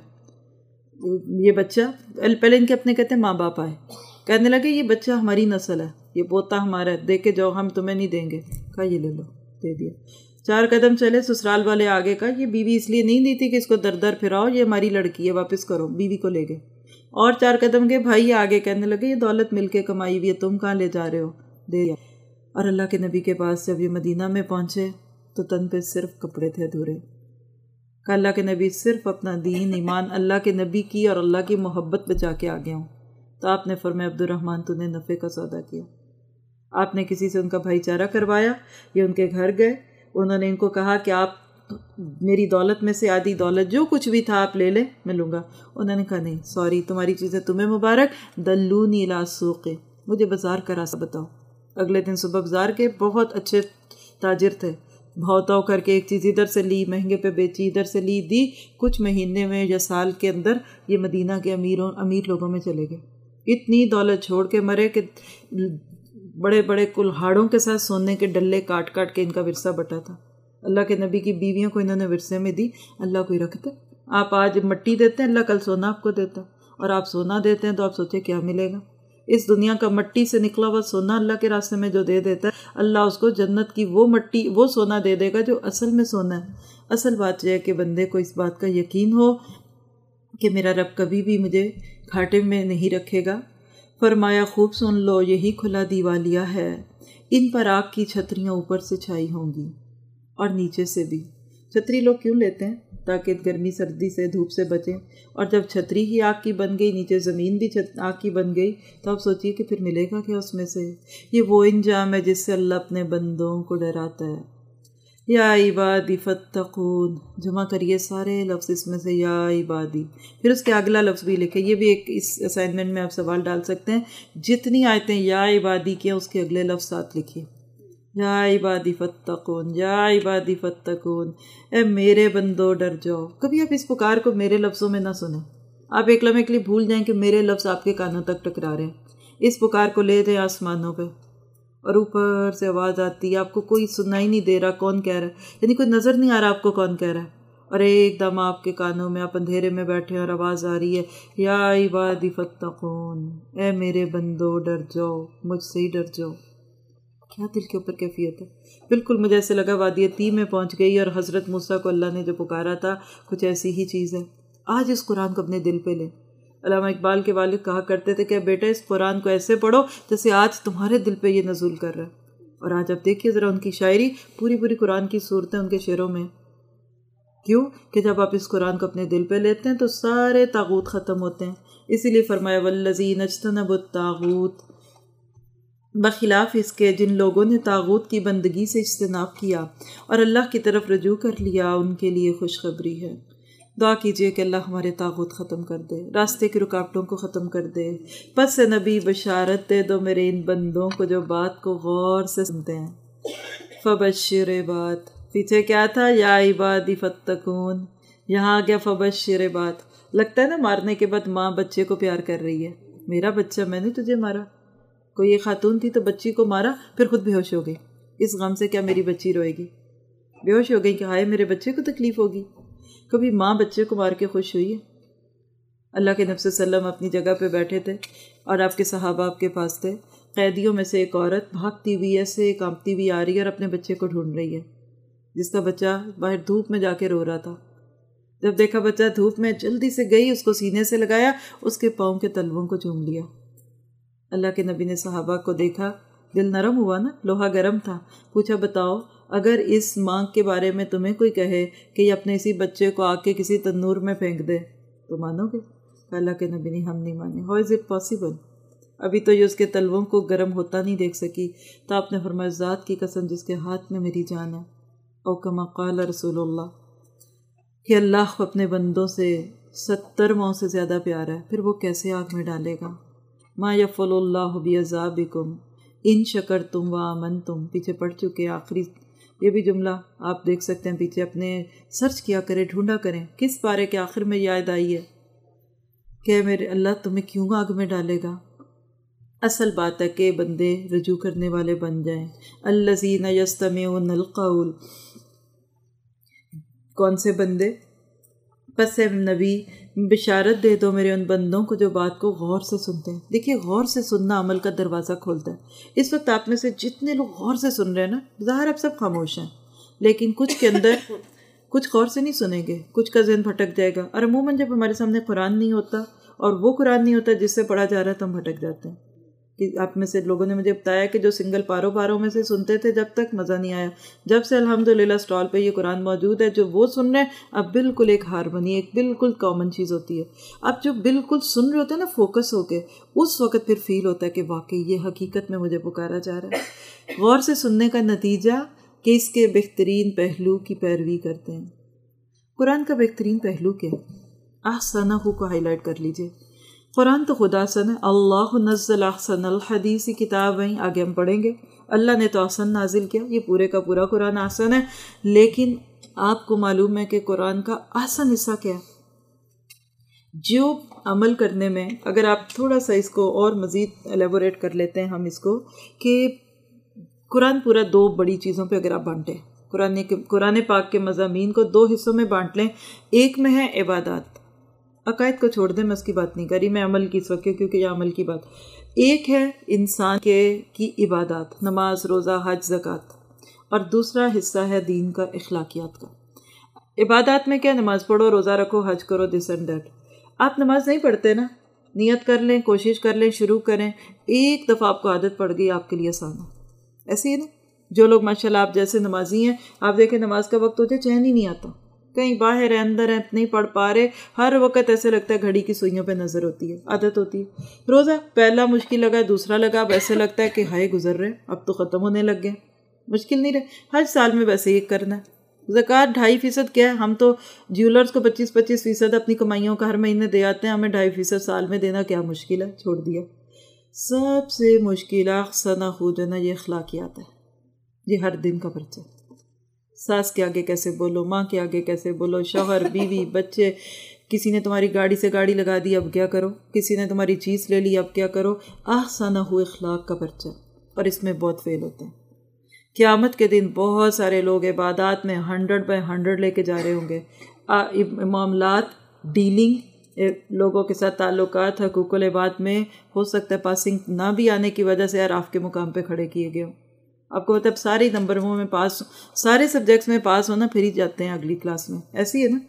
یہ بچہ، پہلے ان کے اپنے کہتے ہیں ماں باپ آئے، کہنے لگے یہ بچہ ہماری نسل ہے، یہ پوتا ہمارا ہے، دے کے جاؤ، ہم تمہیں نہیں دیں گے۔ کہا یہ لے لو، دے دیا۔ 4 قدم چلے، سسرال والے آگے، کہا یہ بیوی اس لیے نہیں دی تھی کہ اس کو در در پھراؤ، یہ ہماری لڑکی ہے، واپس کرو، بیوی کو لے گئے۔ اور 4 قدم گئے، بھائی آگے، کہنے لگے یہ دولت مل کے کمائی ہوئی ہے، تم کہاں لے جا رہے ہو؟ دے دیا۔ اور اللہ کے نبی کے پاس جب یہ مدینہ میں پہنچے تو تن پہ صرف کپڑے تھے ادھورے۔ کہ اللہ کے نبی صرف اپنا دین، ایمان، اللہ کے نبی کی اور اللہ کی محبت بچا کے آگے ہوں۔ تو آپ نے فرمایا عبد الرحمن تو نے نفع کا سودا کیا۔ آپ نے کسی سے ان کا بھائی چارہ کروایا، یہ ان کے گھر گئے، انہوں نے ان کو کہا کہ آپ میری دولت میں سے آدھی دولت جو کچھ بھی تھا آپ لے لیں، میں لوں گا۔ انہوں نے کہا نہیں، سوری، تمہاری چیزیں تمہیں مبارک، دلونی الی السوق، مجھے بازار کا راستہ بتاؤ۔ اگلے دن صبح بازار کے، بہت اچھے تاجر تھے، بھاؤ تاؤ کر کے ایک چیز ادھر سے لی، مہنگے پہ بیچی، ادھر سے لی، دی، کچھ مہینے میں یا سال کے اندر یہ مدینہ کے امیر لوگوں میں چلے گئے۔ اتنی دولت چھوڑ کے مرے کہ بڑے بڑے کلہاڑوں کے ساتھ سونے کے ڈلے کاٹ کاٹ کے ان کا ورثہ بٹا تھا۔ اللہ کے نبی کی بیویوں کو انہوں نے ورثے میں دی، اللہ کو ہی رکھتے۔ آپ آج مٹی دیتے ہیں، اللہ کل سونا آپ کو دیتا ہے، اور آپ سونا دیتے ہیں تو آپ سوچیں کیا ملے گا۔ اس دنیا کا مٹی سے نکلا ہوا سونا اللہ کے راستے میں جو دے دیتا ہے، اللہ اس کو جنت کی وہ مٹی، وہ سونا دے دے گا جو اصل میں سونا ہے۔ اصل بات یہ ہے کہ بندے کو اس بات کا یقین ہو کہ میرا رب کبھی بھی مجھے گھاٹے میں نہیں رکھے گا۔ فرمایا خوب سن لو، یہی کھلا دیوالیہ ہے، ان پر آگ کی چھتریاں اوپر سے چھائی ہوں گی اور نیچے سے بھی۔ چھتری لوگ کیوں لیتے ہیں؟ تاکہ گرمی سردی سے، دھوپ سے بچیں، اور جب چھتری ہی آگ کی بن گئی، نیچے زمین بھی آگ کی بن گئی، تو آپ سوچئے کہ پھر ملے گا کیا اس میں سے؟ یہ وہ انجام ہے جس سے اللہ اپنے بندوں کو ڈراتا ہے۔ یا عبادی فتقون، جمع کریے سارے لفظ اس میں سے، یا عبادی، پھر اس کے اگلا لفظ بھی لکھے۔ یہ بھی ایک اس اسائنمنٹ میں آپ سوال ڈال سکتے ہیں، جتنی آیتیں یا عبادی کی ہیں اس کے اگلے لفظ ساتھ لکھیے، یا عبادی فتقون، یا عبادی فتقون، اے میرے بندو ڈر جاؤ۔ کبھی آپ اس پکار کو میرے لفظوں میں نہ سنیں، آپ ایک لمحے کے لیے بھول جائیں کہ میرے لفظ آپ کے کانوں تک ٹکرا رہے ہیں۔ اس پکار کو لے جائیں آسمانوں پہ، اور اوپر سے آواز آتی ہے، آپ کو کوئی سنائی نہیں دے رہا کون کہہ رہا ہے، یعنی کوئی نظر نہیں آ رہا آپ کو کون کہہ رہا ہے، اور ایک دم آپ کے کانوں میں، آپ اندھیرے میں بیٹھے اور آواز آ رہی ہے، یا عبادی فتقون، اے میرے بندو ڈر جاؤ، مجھ سے ہی ڈر جاؤ۔ کیا دل کے اوپر کیفیت ہے! بالکل مجھے ایسے لگا وادی طی میں پہنچ گئی، اور حضرت موسیٰ کو اللہ نے جو پکارا تھا کچھ ایسی ہی چیز ہے۔ آج اس قرآن کو اپنے دل پہ لیں۔ علامہ اقبال کے والد کہا کرتے تھے کہ بیٹا اس قرآن کو ایسے پڑھو جیسے آج تمہارے دل پہ یہ نزول کر رہا ہے۔ اور آج آپ دیکھیے ذرا ان کی شاعری، پوری پوری قرآن کی صورتیں ان کے شعروں میں۔ کیوں کہ جب آپ اس قرآن کو اپنے دل پہ لیتے ہیں تو سارے طاغوت ختم ہوتے ہیں۔ اسی لیے فرمایا والذین اجتنبوا الطاغوت، بخلاف اس کے جن لوگوں نے طاغوت کی بندگی سے اجتناب کیا اور اللہ کی طرف رجوع کر لیا، ان کے لیے خوشخبری ہے۔ دعا کیجئے کہ اللہ ہمارے طاغوت ختم کر دے، راستے کی رکاوٹوں کو ختم کر دے۔ پس نبی بشارت دے دو میرے ان بندوں کو جو بات کو غور سے سنتے ہیں۔ فبشر عباد، پیچھے کیا تھا یا عبادی فتقون، یہاں آ گیا فبشر عباد۔ لگتا ہے نا مارنے کے بعد ماں بچے کو پیار کر رہی ہے، میرا بچہ، میں نے تجھے مارا، کوئی ایک خاتون تھی تو بچی کو مارا پھر خود بے ہوش ہو گئی، اس غم سے کیا میری بچی روئے گی، بے ہوش ہو گئی کہ ہائے میرے بچے کو تکلیف ہوگی۔ کبھی ماں بچے کو مار کے خوش ہوئی ہے؟ اللہ کے نبی صلی اللہ علیہ وسلم اپنی جگہ پہ بیٹھے تھے اور آپ کے صحابہ آپ کے پاس تھے، قیدیوں میں سے ایک عورت بھاگتی ہوئی ایسے کانپتی ہوئی آ رہی ہے اور اپنے بچے کو ڈھونڈ رہی ہے، جس کا بچہ باہر دھوپ میں جا کے رو رہا تھا۔ جب دیکھا بچہ دھوپ میں، جلدی سے گئی، اس کو سینے سے لگایا، اس کے پاؤں کے تلووں کو چوم لیا۔ اللہ کے نبی نے صحابہ کو دیکھا، دل نرم ہوا نا، لوہا گرم تھا، پوچھا بتاؤ اگر اس ماں کے بارے میں تمہیں کوئی کہے کہ یہ اپنے اسی بچے کو آ کے کسی تنور میں پھینک دے تو مانو گے؟ اللہ کے نبی نے ہم نہیں مانے۔ How is it possible? ابھی تو یہ اس کے تلووں کو گرم ہوتا نہیں دیکھ سکی، تو آپ نے فرمایا ذات کی قسم جس کے ہاتھ میں میری جان ہے، او کما قال رسول اللہ، کہ اللہ اپنے بندوں سے 70 ماؤں سے زیادہ پیار ہے، پھر وہ کیسے آگ میں ڈالے گا؟ ما یفعل اللہ بعذابکم ان شکرتم وآمنتم، پیچھے پڑھ چکے آخری یہ بھی جملہ آپ دیکھ سکتے ہیں پیچھے، اپنے سرچ کیا کریں، ڈھونڈا کریں کس پارے کے آخر میں یاد آئی ہے کہ میرے اللہ تمہیں کیوں آگ میں ڈالے گا۔ اصل بات ہے کہ بندے رجوع کرنے والے بن جائیں۔ الذین یستمعون القول، کون سے بندے؟ پس اے نبی بشارت دے دو میرے ان بندوں کو جو بات کو غور سے سنتے ہیں۔ دیکھیے غور سے سننا عمل کا دروازہ کھولتا ہے۔ اس وقت آپ میں سے جتنے لوگ غور سے سن رہے ہیں نا، ظاہر اب سب خاموش ہیں، لیکن کچھ کے اندر کچھ غور سے نہیں سنیں گے، کچھ کا ذہن بھٹک جائے گا، اور عموماً جب ہمارے سامنے قرآن نہیں ہوتا اور وہ قرآن نہیں ہوتا جس سے پڑھا جا رہا ہے تو ہم بھٹک جاتے ہیں۔ کہ آپ میں سے لوگوں نے مجھے بتایا کہ جو سنگل پاروں میں سے سنتے تھے جب تک مزہ نہیں آیا، جب سے الحمدللہ اسٹال پہ یہ قرآن موجود ہے جو وہ سن رہے ہیں، اب بالکل ایک ہارمونی، ایک بالکل کامن چیز ہوتی ہے۔ اب جو بالکل سن رہے ہوتے ہیں نا فوکس ہو کے، اس وقت پھر فیل ہوتا ہے کہ واقعی یہ حقیقت میں مجھے پکارا جا رہا ہے۔ غور سے سننے کا نتیجہ کہ اس کے بہترین پہلو کی پیروی کرتے ہیں۔ قرآن کا بہترین پہلو کیا ہے؟ احسنہ کو ہائی لائٹ کر لیجئے۔ قرآن تو خدا احسن ہے، اللہ نزل احسن الحدیث کتابیں، آگے ہم پڑھیں گے، اللہ نے تو احسن نازل کیا، یہ پورے کا پورا قرآن احسن ہے، لیکن آپ کو معلوم ہے کہ قرآن کا احسن حصہ کیا ہے؟ جو عمل کرنے میں، اگر آپ تھوڑا سا اس کو اور مزید ایلیبوریٹ کر لیتے ہیں ہم اس کو، کہ قرآن پورا 2 بڑی چیزوں پہ اگر آپ بانٹیں، قرآن پاک کے مضامین کو 2 حصوں میں بانٹ لیں، ایک میں ہے عبادات، عقائد کو چھوڑ دیں، میں اس کی بات نہیں کری، میں عمل کی اس وقت کیونکہ یہ عمل کی بات، ایک ہے انسان کی عبادات، نماز، روزہ، حج، زکوٰۃ، اور دوسرا حصہ ہے دین کا، اخلاقیات کا۔ عبادات میں کیا؟ نماز پڑھو، روزہ رکھو، حج کرو، دس اینڈ دیٹ۔ آپ نماز نہیں پڑھتے نا، نیت کر لیں، کوشش کر لیں، شروع کریں، ایک دفعہ آپ کو عادت پڑ گئی، آپ کے لیے آسان ہے۔ ایسے ہی نا، جو لوگ ماشاءاللہ آپ جیسے نمازی ہیں، آپ دیکھیں نماز کا وقت ہوتا ہے چین ہی نہیں آتا، کہیں باہر ہے، اندر ہے، نہیں پڑھ پا رہے، ہر وقت ایسے لگتا ہے گھڑی کی سوئیوں پہ نظر ہوتی ہے، عادت ہوتی ہے۔ روزہ پہلا مشکل لگا، دوسرا لگا، اب ایسے لگتا ہے کہ ہائے گزر رہے، اب تو ختم ہونے لگ گئے، مشکل نہیں رہے۔ حج سال میں ویسے ہی کرنا ہے۔ زکوٰۃ 2.5% کیا ہے؟ ہم تو جیولرز کو 25% اپنی کمائیوں کا ہر مہینے دے آتے ہیں، ہمیں 2.5% سال میں دینا کیا مشکل ہے، چھوڑ دیا۔ سب سے مشکل احسن جو نا یہ اخلاقیات ہے، یہ ہر دن کا پرچہ۔ ساس کے آگے کیسے بولو، ماں کے آگے کیسے بولو، شوہر، بیوی، بچے، کسی نے تمہاری گاڑی سے گاڑی لگا دی اب کیا کرو، کسی نے تمہاری چیز لے لی اب کیا کرو، احسن اخلاق کا پرچہ، اور اس میں بہت فیل ہوتے ہیں۔ قیامت کے دن بہت سارے لوگ عبادات میں 100/100 لے کے جا رہے ہوں گے، معاملات، ڈیلنگ، لوگوں کے ساتھ تعلقات، حقوق العباد میں ہو سکتا ہے پاسنگ نہ بھی آنے کی وجہ سے عراف کے مقام پہ کھڑے کیے گئے ہوں۔ آپ کو مطلب سارے نمبروں میں پاس، سارے سبجیکٹس میں پاس ہونا، پھر ہی جاتے ہیں اگلی کلاس میں، ایسی ہے نا۔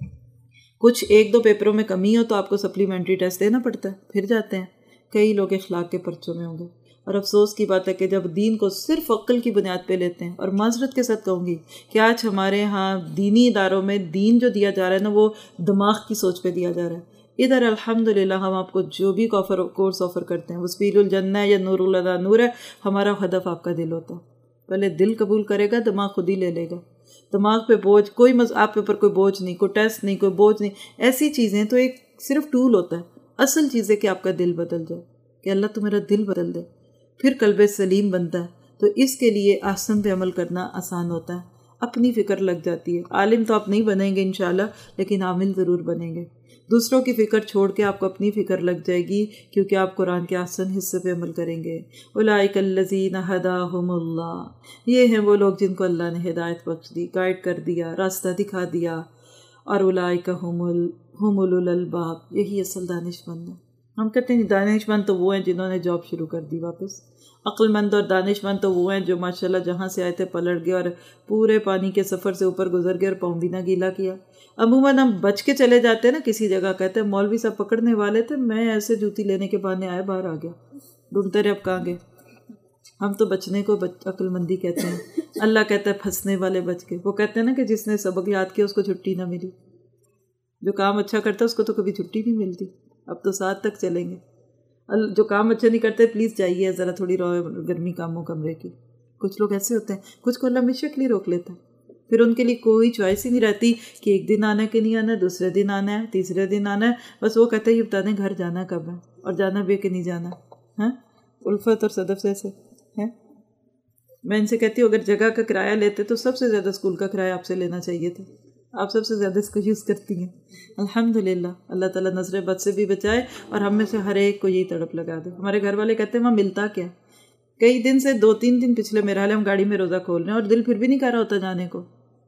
کچھ 1-2 پیپروں میں کمی ہو تو آپ کو سپلیمنٹری ٹیسٹ دینا پڑتا ہے، پھر جاتے ہیں۔ کئی لوگ اخلاق کے پرچوں میں ہوں گے، اور افسوس کی بات ہے کہ جب دین کو صرف عقل کی بنیاد پہ لیتے ہیں، اور معذرت کے ساتھ کہوں گی کہ آج ہمارے ہاں دینی اداروں میں دین جو دیا جا رہا ہے نا، وہ دماغ کی سوچ پہ دیا جا رہا ہے۔ ادھر الحمدللہ ہم آپ کو جو بھی کورس آفر کرتے ہیں، وہ سبیل الجنہ یا نور الہدیٰ نور ہے، ہمارا ہدف آپ کا دل ہوتا ہے۔ پہلے دل قبول کرے گا، دماغ خود ہی لے لے گا۔ دماغ پہ بوجھ کوئی، آپ کے اوپر کوئی بوجھ نہیں، کوئی ٹیسٹ نہیں، کوئی بوجھ نہیں، ایسی چیزیں تو ایک صرف ٹول ہوتا ہے۔ اصل چیز ہے کہ آپ کا دل بدل جائے، کہ اللہ تو میرا دل بدل دے، پھر قلب سلیم بنتا ہے۔ تو اس کے لیے احسن پہ عمل کرنا آسان ہوتا ہے، اپنی فکر لگ جاتی ہے۔ عالم تو آپ نہیں بنیں گے انشاءاللہ، لیکن عامل ضرور بنیں گے۔ دوسروں کی فکر چھوڑ کے آپ کو اپنی فکر لگ جائے گی، کیونکہ آپ قرآن کے احسن حصے پہ عمل کریں گے۔ اولئک الذین ہداہم اللہ، یہ ہیں وہ لوگ جن کو اللہ نے ہدایت بخش دی، گائیڈ کر دیا، راستہ دکھا دیا۔ اور اولئک ہم اولو الالباب، یہی اصل دانش مند ہے۔ ہم کہتے ہیں دانش مند تو وہ ہیں جنہوں نے جاب شروع کر دی واپس، عقل مند اور دانش مند تو وہ ہیں جو ماشاءاللہ جہاں سے آئے تھے پلٹ گئے اور پورے پانی کے سفر سے اوپر گزر گئے اور پاؤں بھی نہ گیلا کیا۔ عموماً ہم بچ کے چلے جاتے ہیں نا کسی جگہ، کہتے ہیں مولوی صاحب پکڑنے والے تھے، میں ایسے جوتی لینے کے بہانے آئے باہر آ گیا، ڈھونڈتے رہے اب کہاں گئے۔ ہم تو بچنے کو عقل مندی کہتے ہیں، اللہ کہتا ہے پھنسنے والے بچ کے۔ وہ کہتے ہیں نا کہ جس نے سبق یاد کیا اس کو چھٹی نہ ملی، جو کام اچھا کرتا ہے اس کو تو کبھی چھٹی نہیں ملتی۔ اب تو 7 تک چلیں گے۔ جو کام اچھا نہیں کرتے پلیز جائیے ذرا تھوڑی گرمی کاموں کمرے کی۔ کچھ لوگ ایسے ہوتے ہیں، کچھ کو اللہ ہمیشہ کے لیے روک لیتا ہے، پھر ان کے لیے کوئی چوائس ہی نہیں رہتی کہ ایک دن آنا ہے کہ نہیں آنا ہے، دوسرے دن آنا ہے، تیسرے دن آنا ہے، بس وہ کہتے ہیں یہ بتا دیں گھر جانا کب ہے اور جانا بھی ہے کہ نہیں جانا۔ ہاں، الفت اور صدف سے ہیں۔ میں ان سے کہتی ہوں اگر جگہ کا کرایہ لیتے تو سب سے زیادہ اسکول کا کرایہ آپ سے لینا چاہیے تھا، آپ سب سے زیادہ اس کو یوز کرتی ہیں۔ الحمدللہ، اللہ تعالیٰ نظر بد سے بھی بچائے اور ہم میں سے ہر ایک کو یہی تڑپ لگا دے۔ ہمارے گھر والے کہتے ہیں وہاں ملتا کیا؟ کئی دن سے 2-3 دن پچھلے میرا حال ہم گاڑی میں روزہ کھول رہے ہیں اور دل پھر بھی نہیں کر رہا ہوتا جانے کو۔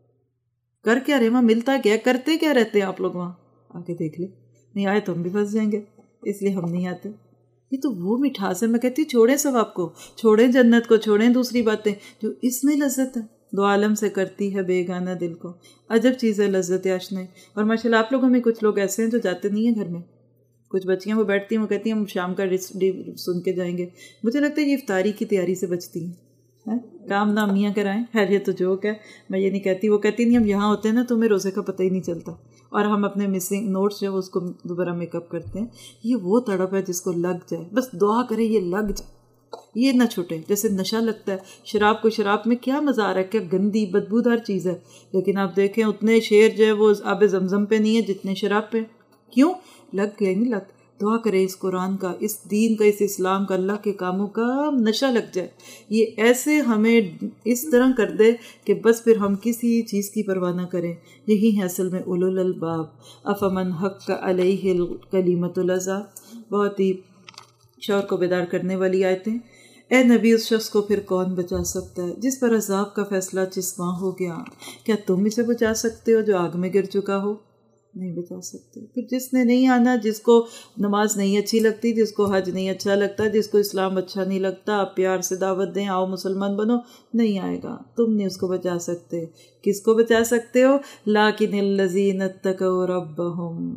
کر کیا رہے وہاں، ملتا کیا، کرتے کیا رہتے ہیں آپ لوگ وہاں؟ آ کے دیکھ لیں، نہیں آئے تو ہم بھی پھنس جائیں گے، اس لیے ہم نہیں آتے۔ یہ تو وہ مٹھاس ہے، میں کہتی ہوں چھوڑیں ثواب کو، چھوڑیں جنت کو، چھوڑیں دوسری باتیں، جو اس میں لذت ہے دو عالم سے کرتی ہے بیگانہ دل کو۔ عجب چیز ہے لذت آشنائی۔ اور ماشاءاللہ آپ لوگوں میں کچھ لوگ ایسے ہیں جو جاتے نہیں ہیں گھر میں، کچھ بچیاں وہ بیٹھتی ہیں، وہ کہتی ہیں ہم شام کا سن کے جائیں گے۔ مجھے لگتا ہے یہ افطاری کی تیاری سے بچتی ہیں، کام نہ امیاں کرائیں۔ خیر یہ تو جوک ہے، میں یہ نہیں کہتی، وہ کہتی نہیں ہم یہاں ہوتے ہیں نا تو ہمیں روزے کا پتہ ہی نہیں چلتا، اور ہم اپنے مسنگ نوٹس جو اس کو دوبارہ میک اپ کرتے ہیں۔ یہ وہ تڑپ ہے جس کو لگ جائے، بس دعا کرے یہ لگ جائے، یہ نہ چھوٹے۔ جیسے نشہ لگتا ہے شراب کو، شراب میں کیا مزہ آ رہا ہے، کیا گندی بدبودار چیز ہے، لیکن آپ دیکھیں اتنے شیر جو ہے وہ آب زمزم پہ نہیں ہے جتنے شراب پہ۔ کیوں؟ لگ گئے نہیں لگ۔ دعا کرے اس قرآن کا، اس دین کا، اس اسلام کا، اللہ کے کاموں کا نشہ لگ جائے، یہ ایسے ہمیں اس طرح کر دے کہ بس پھر ہم کسی چیز کی پرواہ نہ کریں۔ یہی ہے اصل میں اولو الالباب۔ افمن حق علیہ کلمۃ العذاب، بہت ہی شور کو بیدار کرنے والی آیتیں۔ اے نبی اس شخص کو پھر کون بچا سکتا ہے جس پر عذاب کا فیصلہ چسپاں ہو گیا؟ کیا تم اسے بچا سکتے ہو جو آگ میں گر چکا ہو؟ نہیں بچا سکتے۔ پھر جس نے نہیں آنا، جس کو نماز نہیں اچھی لگتی، جس کو حج نہیں اچھا لگتا، جس کو اسلام اچھا نہیں لگتا، آپ پیار سے دعوت دیں آؤ مسلمان بنو، نہیں آئے گا، تم نہیں اس کو بچا سکتے۔ کس کو بچا سکتے ہو؟ لیکن الذین اتقوا ربہم،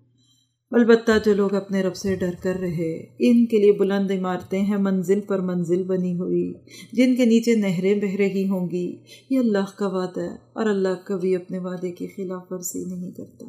البتہ جو لوگ اپنے رب سے ڈر کر رہے، ان کے لیے بلند عمارتیں ہیں منزل پر منزل بنی ہوئی، جن کے نیچے نہریں بہہ رہی ہوں گی۔ یہ اللہ کا وعدہ ہے اور اللہ کبھی اپنے وعدے کی خلاف ورزی نہیں کرتا۔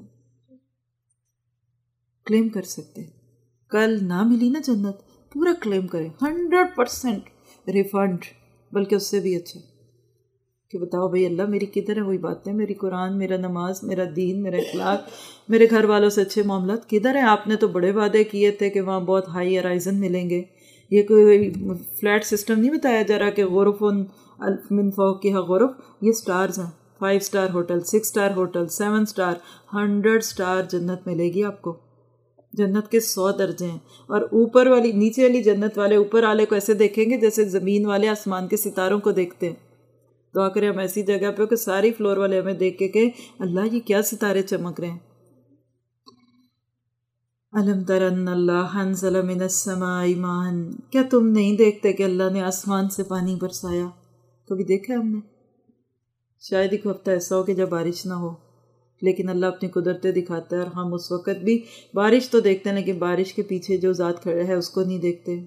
کلیم کر سکتے، کل نہ ملی نا جنت، پورا کلیم کریں 100% ریفنڈ، بلکہ اس سے بھی اچھا کہ بتاؤ بھئی اللہ میری کدھر ہے وہی باتیں، میری قرآن، میرا نماز، میرا دین، میرا اخلاق، میرے گھر والوں سے اچھے معاملات کدھر ہیں؟ آپ نے تو بڑے وعدے کیے تھے کہ وہاں بہت ہائی ارائزن ملیں گے، یہ کوئی فلیٹ سسٹم نہیں بتایا جا رہا کہ غرف من فوقہا غرف، یہ سٹارز ہیں، 5 star hotel, 6 star hotel, 7 star, 100 star جنت ملے گی آپ کو۔ جنت کے 100 درجے ہیں، اور اوپر والی، نیچے والی جنت والے اوپر والے کو ایسے دیکھیں گے جیسے زمین والے آسمان کے ستاروں کو دیکھتے ہیں۔ دعا کریں ہم ایسی جگہ پہ ہو کہ ساری فلور والے ہمیں دیکھ کے کہیں اللہ یہ کیا ستارے چمک رہے ہیں۔ الم تر ان اللہ انزل من السماء ماء، کیا تم نہیں دیکھتے کہ اللہ نے آسمان سے پانی برسایا؟ کبھی دیکھا ہم نے؟ شاید ایک ہفتہ ایسا ہو کہ جب بارش نہ ہو، لیکن اللہ اپنی قدرتیں دکھاتا ہے، اور ہم اس وقت بھی بارش تو دیکھتے ہیں لیکن بارش کے پیچھے جو ذات کھڑا ہے اس کو نہیں دیکھتے۔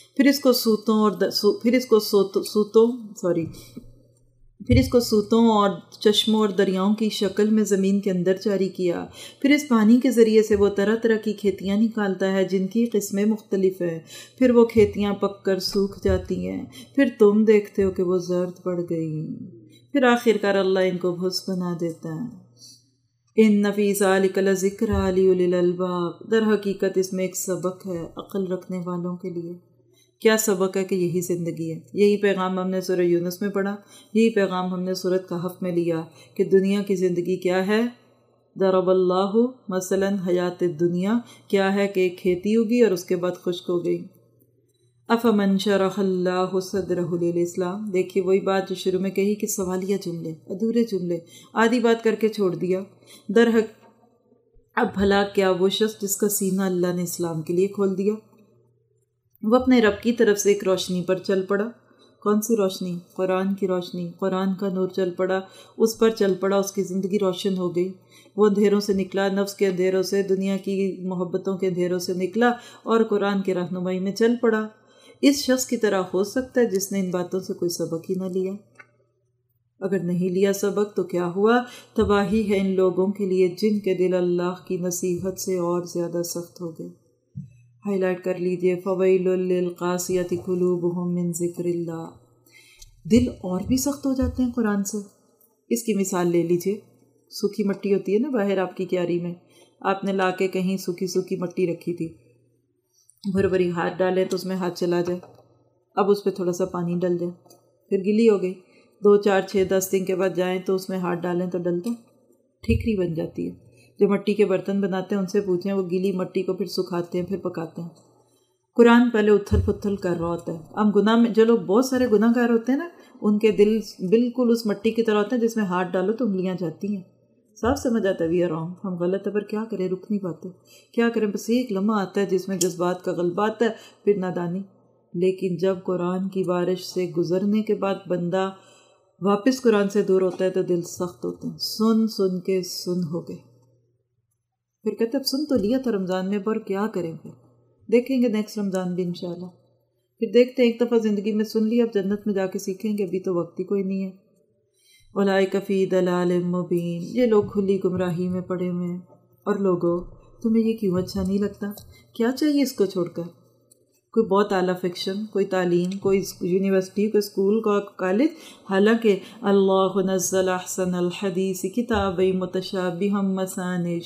پھر اس کو سوتوں اور چشموں اور دریاؤں کی شکل میں زمین کے اندر جاری کیا، پھر اس پانی کے ذریعے سے وہ طرح طرح کی کھیتیاں نکالتا ہے جن کی قسمیں مختلف ہیں، پھر وہ کھیتیاں پک کر سوکھ جاتی ہیں، پھر تم دیکھتے ہو کہ وہ زرد پڑ گئی، پھر آخر کار اللہ ان کو بھس بنا دیتا ہے۔ ان فی ذلک لذکری لأولی الالباب، در حقیقت اس میں ایک سبق ہے عقل رکھنے والوں کے لیے۔ کیا سبق ہے کہ یہی زندگی ہے. یہی پیغام ہم نے سورہ یونس میں پڑھا, یہی پیغام ہم نے سورۃ کہف میں لیا کہ دنیا کی زندگی کیا ہے. ضرب اللہ مثلا حیات دنیا کیا ہے کہ ایک کھیتی ہوگی اور اس کے بعد خشک ہو گئی. افمن شرح اللہ صدرہ للاسلام. دیکھیے وہی بات جو شروع میں کہی کہ سوالیہ جملے, ادھورے جملے, آدھی بات کر کے چھوڑ دیا. اب بھلا کیا وہ شخص جس کا سینہ اللہ نے اسلام کے لیے کھول دیا, وہ اپنے رب کی طرف سے ایک روشنی پر چل پڑا. کون سی روشنی؟ قرآن کی روشنی. قرآن کا نور چل پڑا, اس پر چل پڑا, اس کی زندگی روشن ہو گئی. وہ اندھیروں سے نکلا, نفس کے اندھیروں سے, دنیا کی محبتوں کے اندھیروں سے نکلا اور قرآن کی رہنمائی میں چل پڑا. اس شخص کی طرح ہو سکتا ہے جس نے ان باتوں سے کوئی سبق ہی نہ لیا. اگر نہیں لیا سبق تو کیا ہوا؟ تباہی ہے ان لوگوں کے لیے جن کے دل اللہ کی نصیحت سے اور زیادہ سخت ہو گئے. ہائی لائٹ کر لیجئے, فویل للقاسیۃ قلوبہم من ذکر اللہ. دل اور بھی سخت ہو جاتے ہیں قرآن سے. اس کی مثال لے لیجئے. سوکھی مٹی ہوتی ہے نا باہر آپ کی کیاری میں, آپ نے لا کے کہیں سوکھی مٹی رکھی تھی, بھری ہاتھ ڈالیں تو اس میں ہاتھ چلا جائے. اب اس پہ تھوڑا سا پانی ڈل جائے, پھر گلی ہو گئی. 2 4 6 10 دن کے بعد جائیں تو اس میں ہاتھ ڈالیں تو ڈلتا, ٹھیکری بن جاتی ہے. جو مٹی کے برتن بناتے ہیں ان سے پوچھیں, وہ گیلی مٹی کو پھر سکھاتے ہیں, پھر پکاتے ہیں. قرآن پہلے اتھل پتھل کر رہا ہوتا ہے. اب گناہ میں جو لوگ بہت سارے گناہ گار ہوتے ہیں نا, ان کے دل بالکل اس مٹی کی طرح ہوتے ہیں جس میں ہاتھ ڈالو تو انگلیاں جاتی ہیں. صاف سمجھ آتا ہے وی آر رانگ, ہم غلط ہے, پر کیا کریں, رک نہیں پاتے. کیا کریں, بس ایک لمحہ آتا ہے جس میں جذبات کا غلبہ آتا ہے, پھر نادانی. لیکن جب قرآن کی بارش سے گزرنے کے بعد بندہ واپس قرآن سے دور ہوتا ہے تو دل سخت ہوتے ہیں. سن کے سن ہو گئے. پھر کہتے اب سن تو لیا تھا رمضان میں, پر کیا کریں, پھر دیکھیں گے نیکسٹ رمضان بھی انشاءاللہ. پھر دیکھتے ہیں, ایک دفعہ زندگی میں سن لیا, اب جنت میں جا کے سیکھیں گے, ابھی تو وقت ہی کوئی نہیں ہے. اولئک فی ضلال مبین. یہ لوگ کھلی گمراہی میں پڑے ہوئے ہیں. اور لوگوں, تمہیں یہ کیوں اچھا نہیں لگتا؟ کیا چاہیے اس کو چھوڑ کر؟ کوئی بہت اعلیٰ فکشن, کوئی تعلیم, کوئی یونیورسٹی, کوئی اسکول, کوئی کالج, حالانکہ اللہ نزل احسن الحدیث کتاب متشابہ مثانی.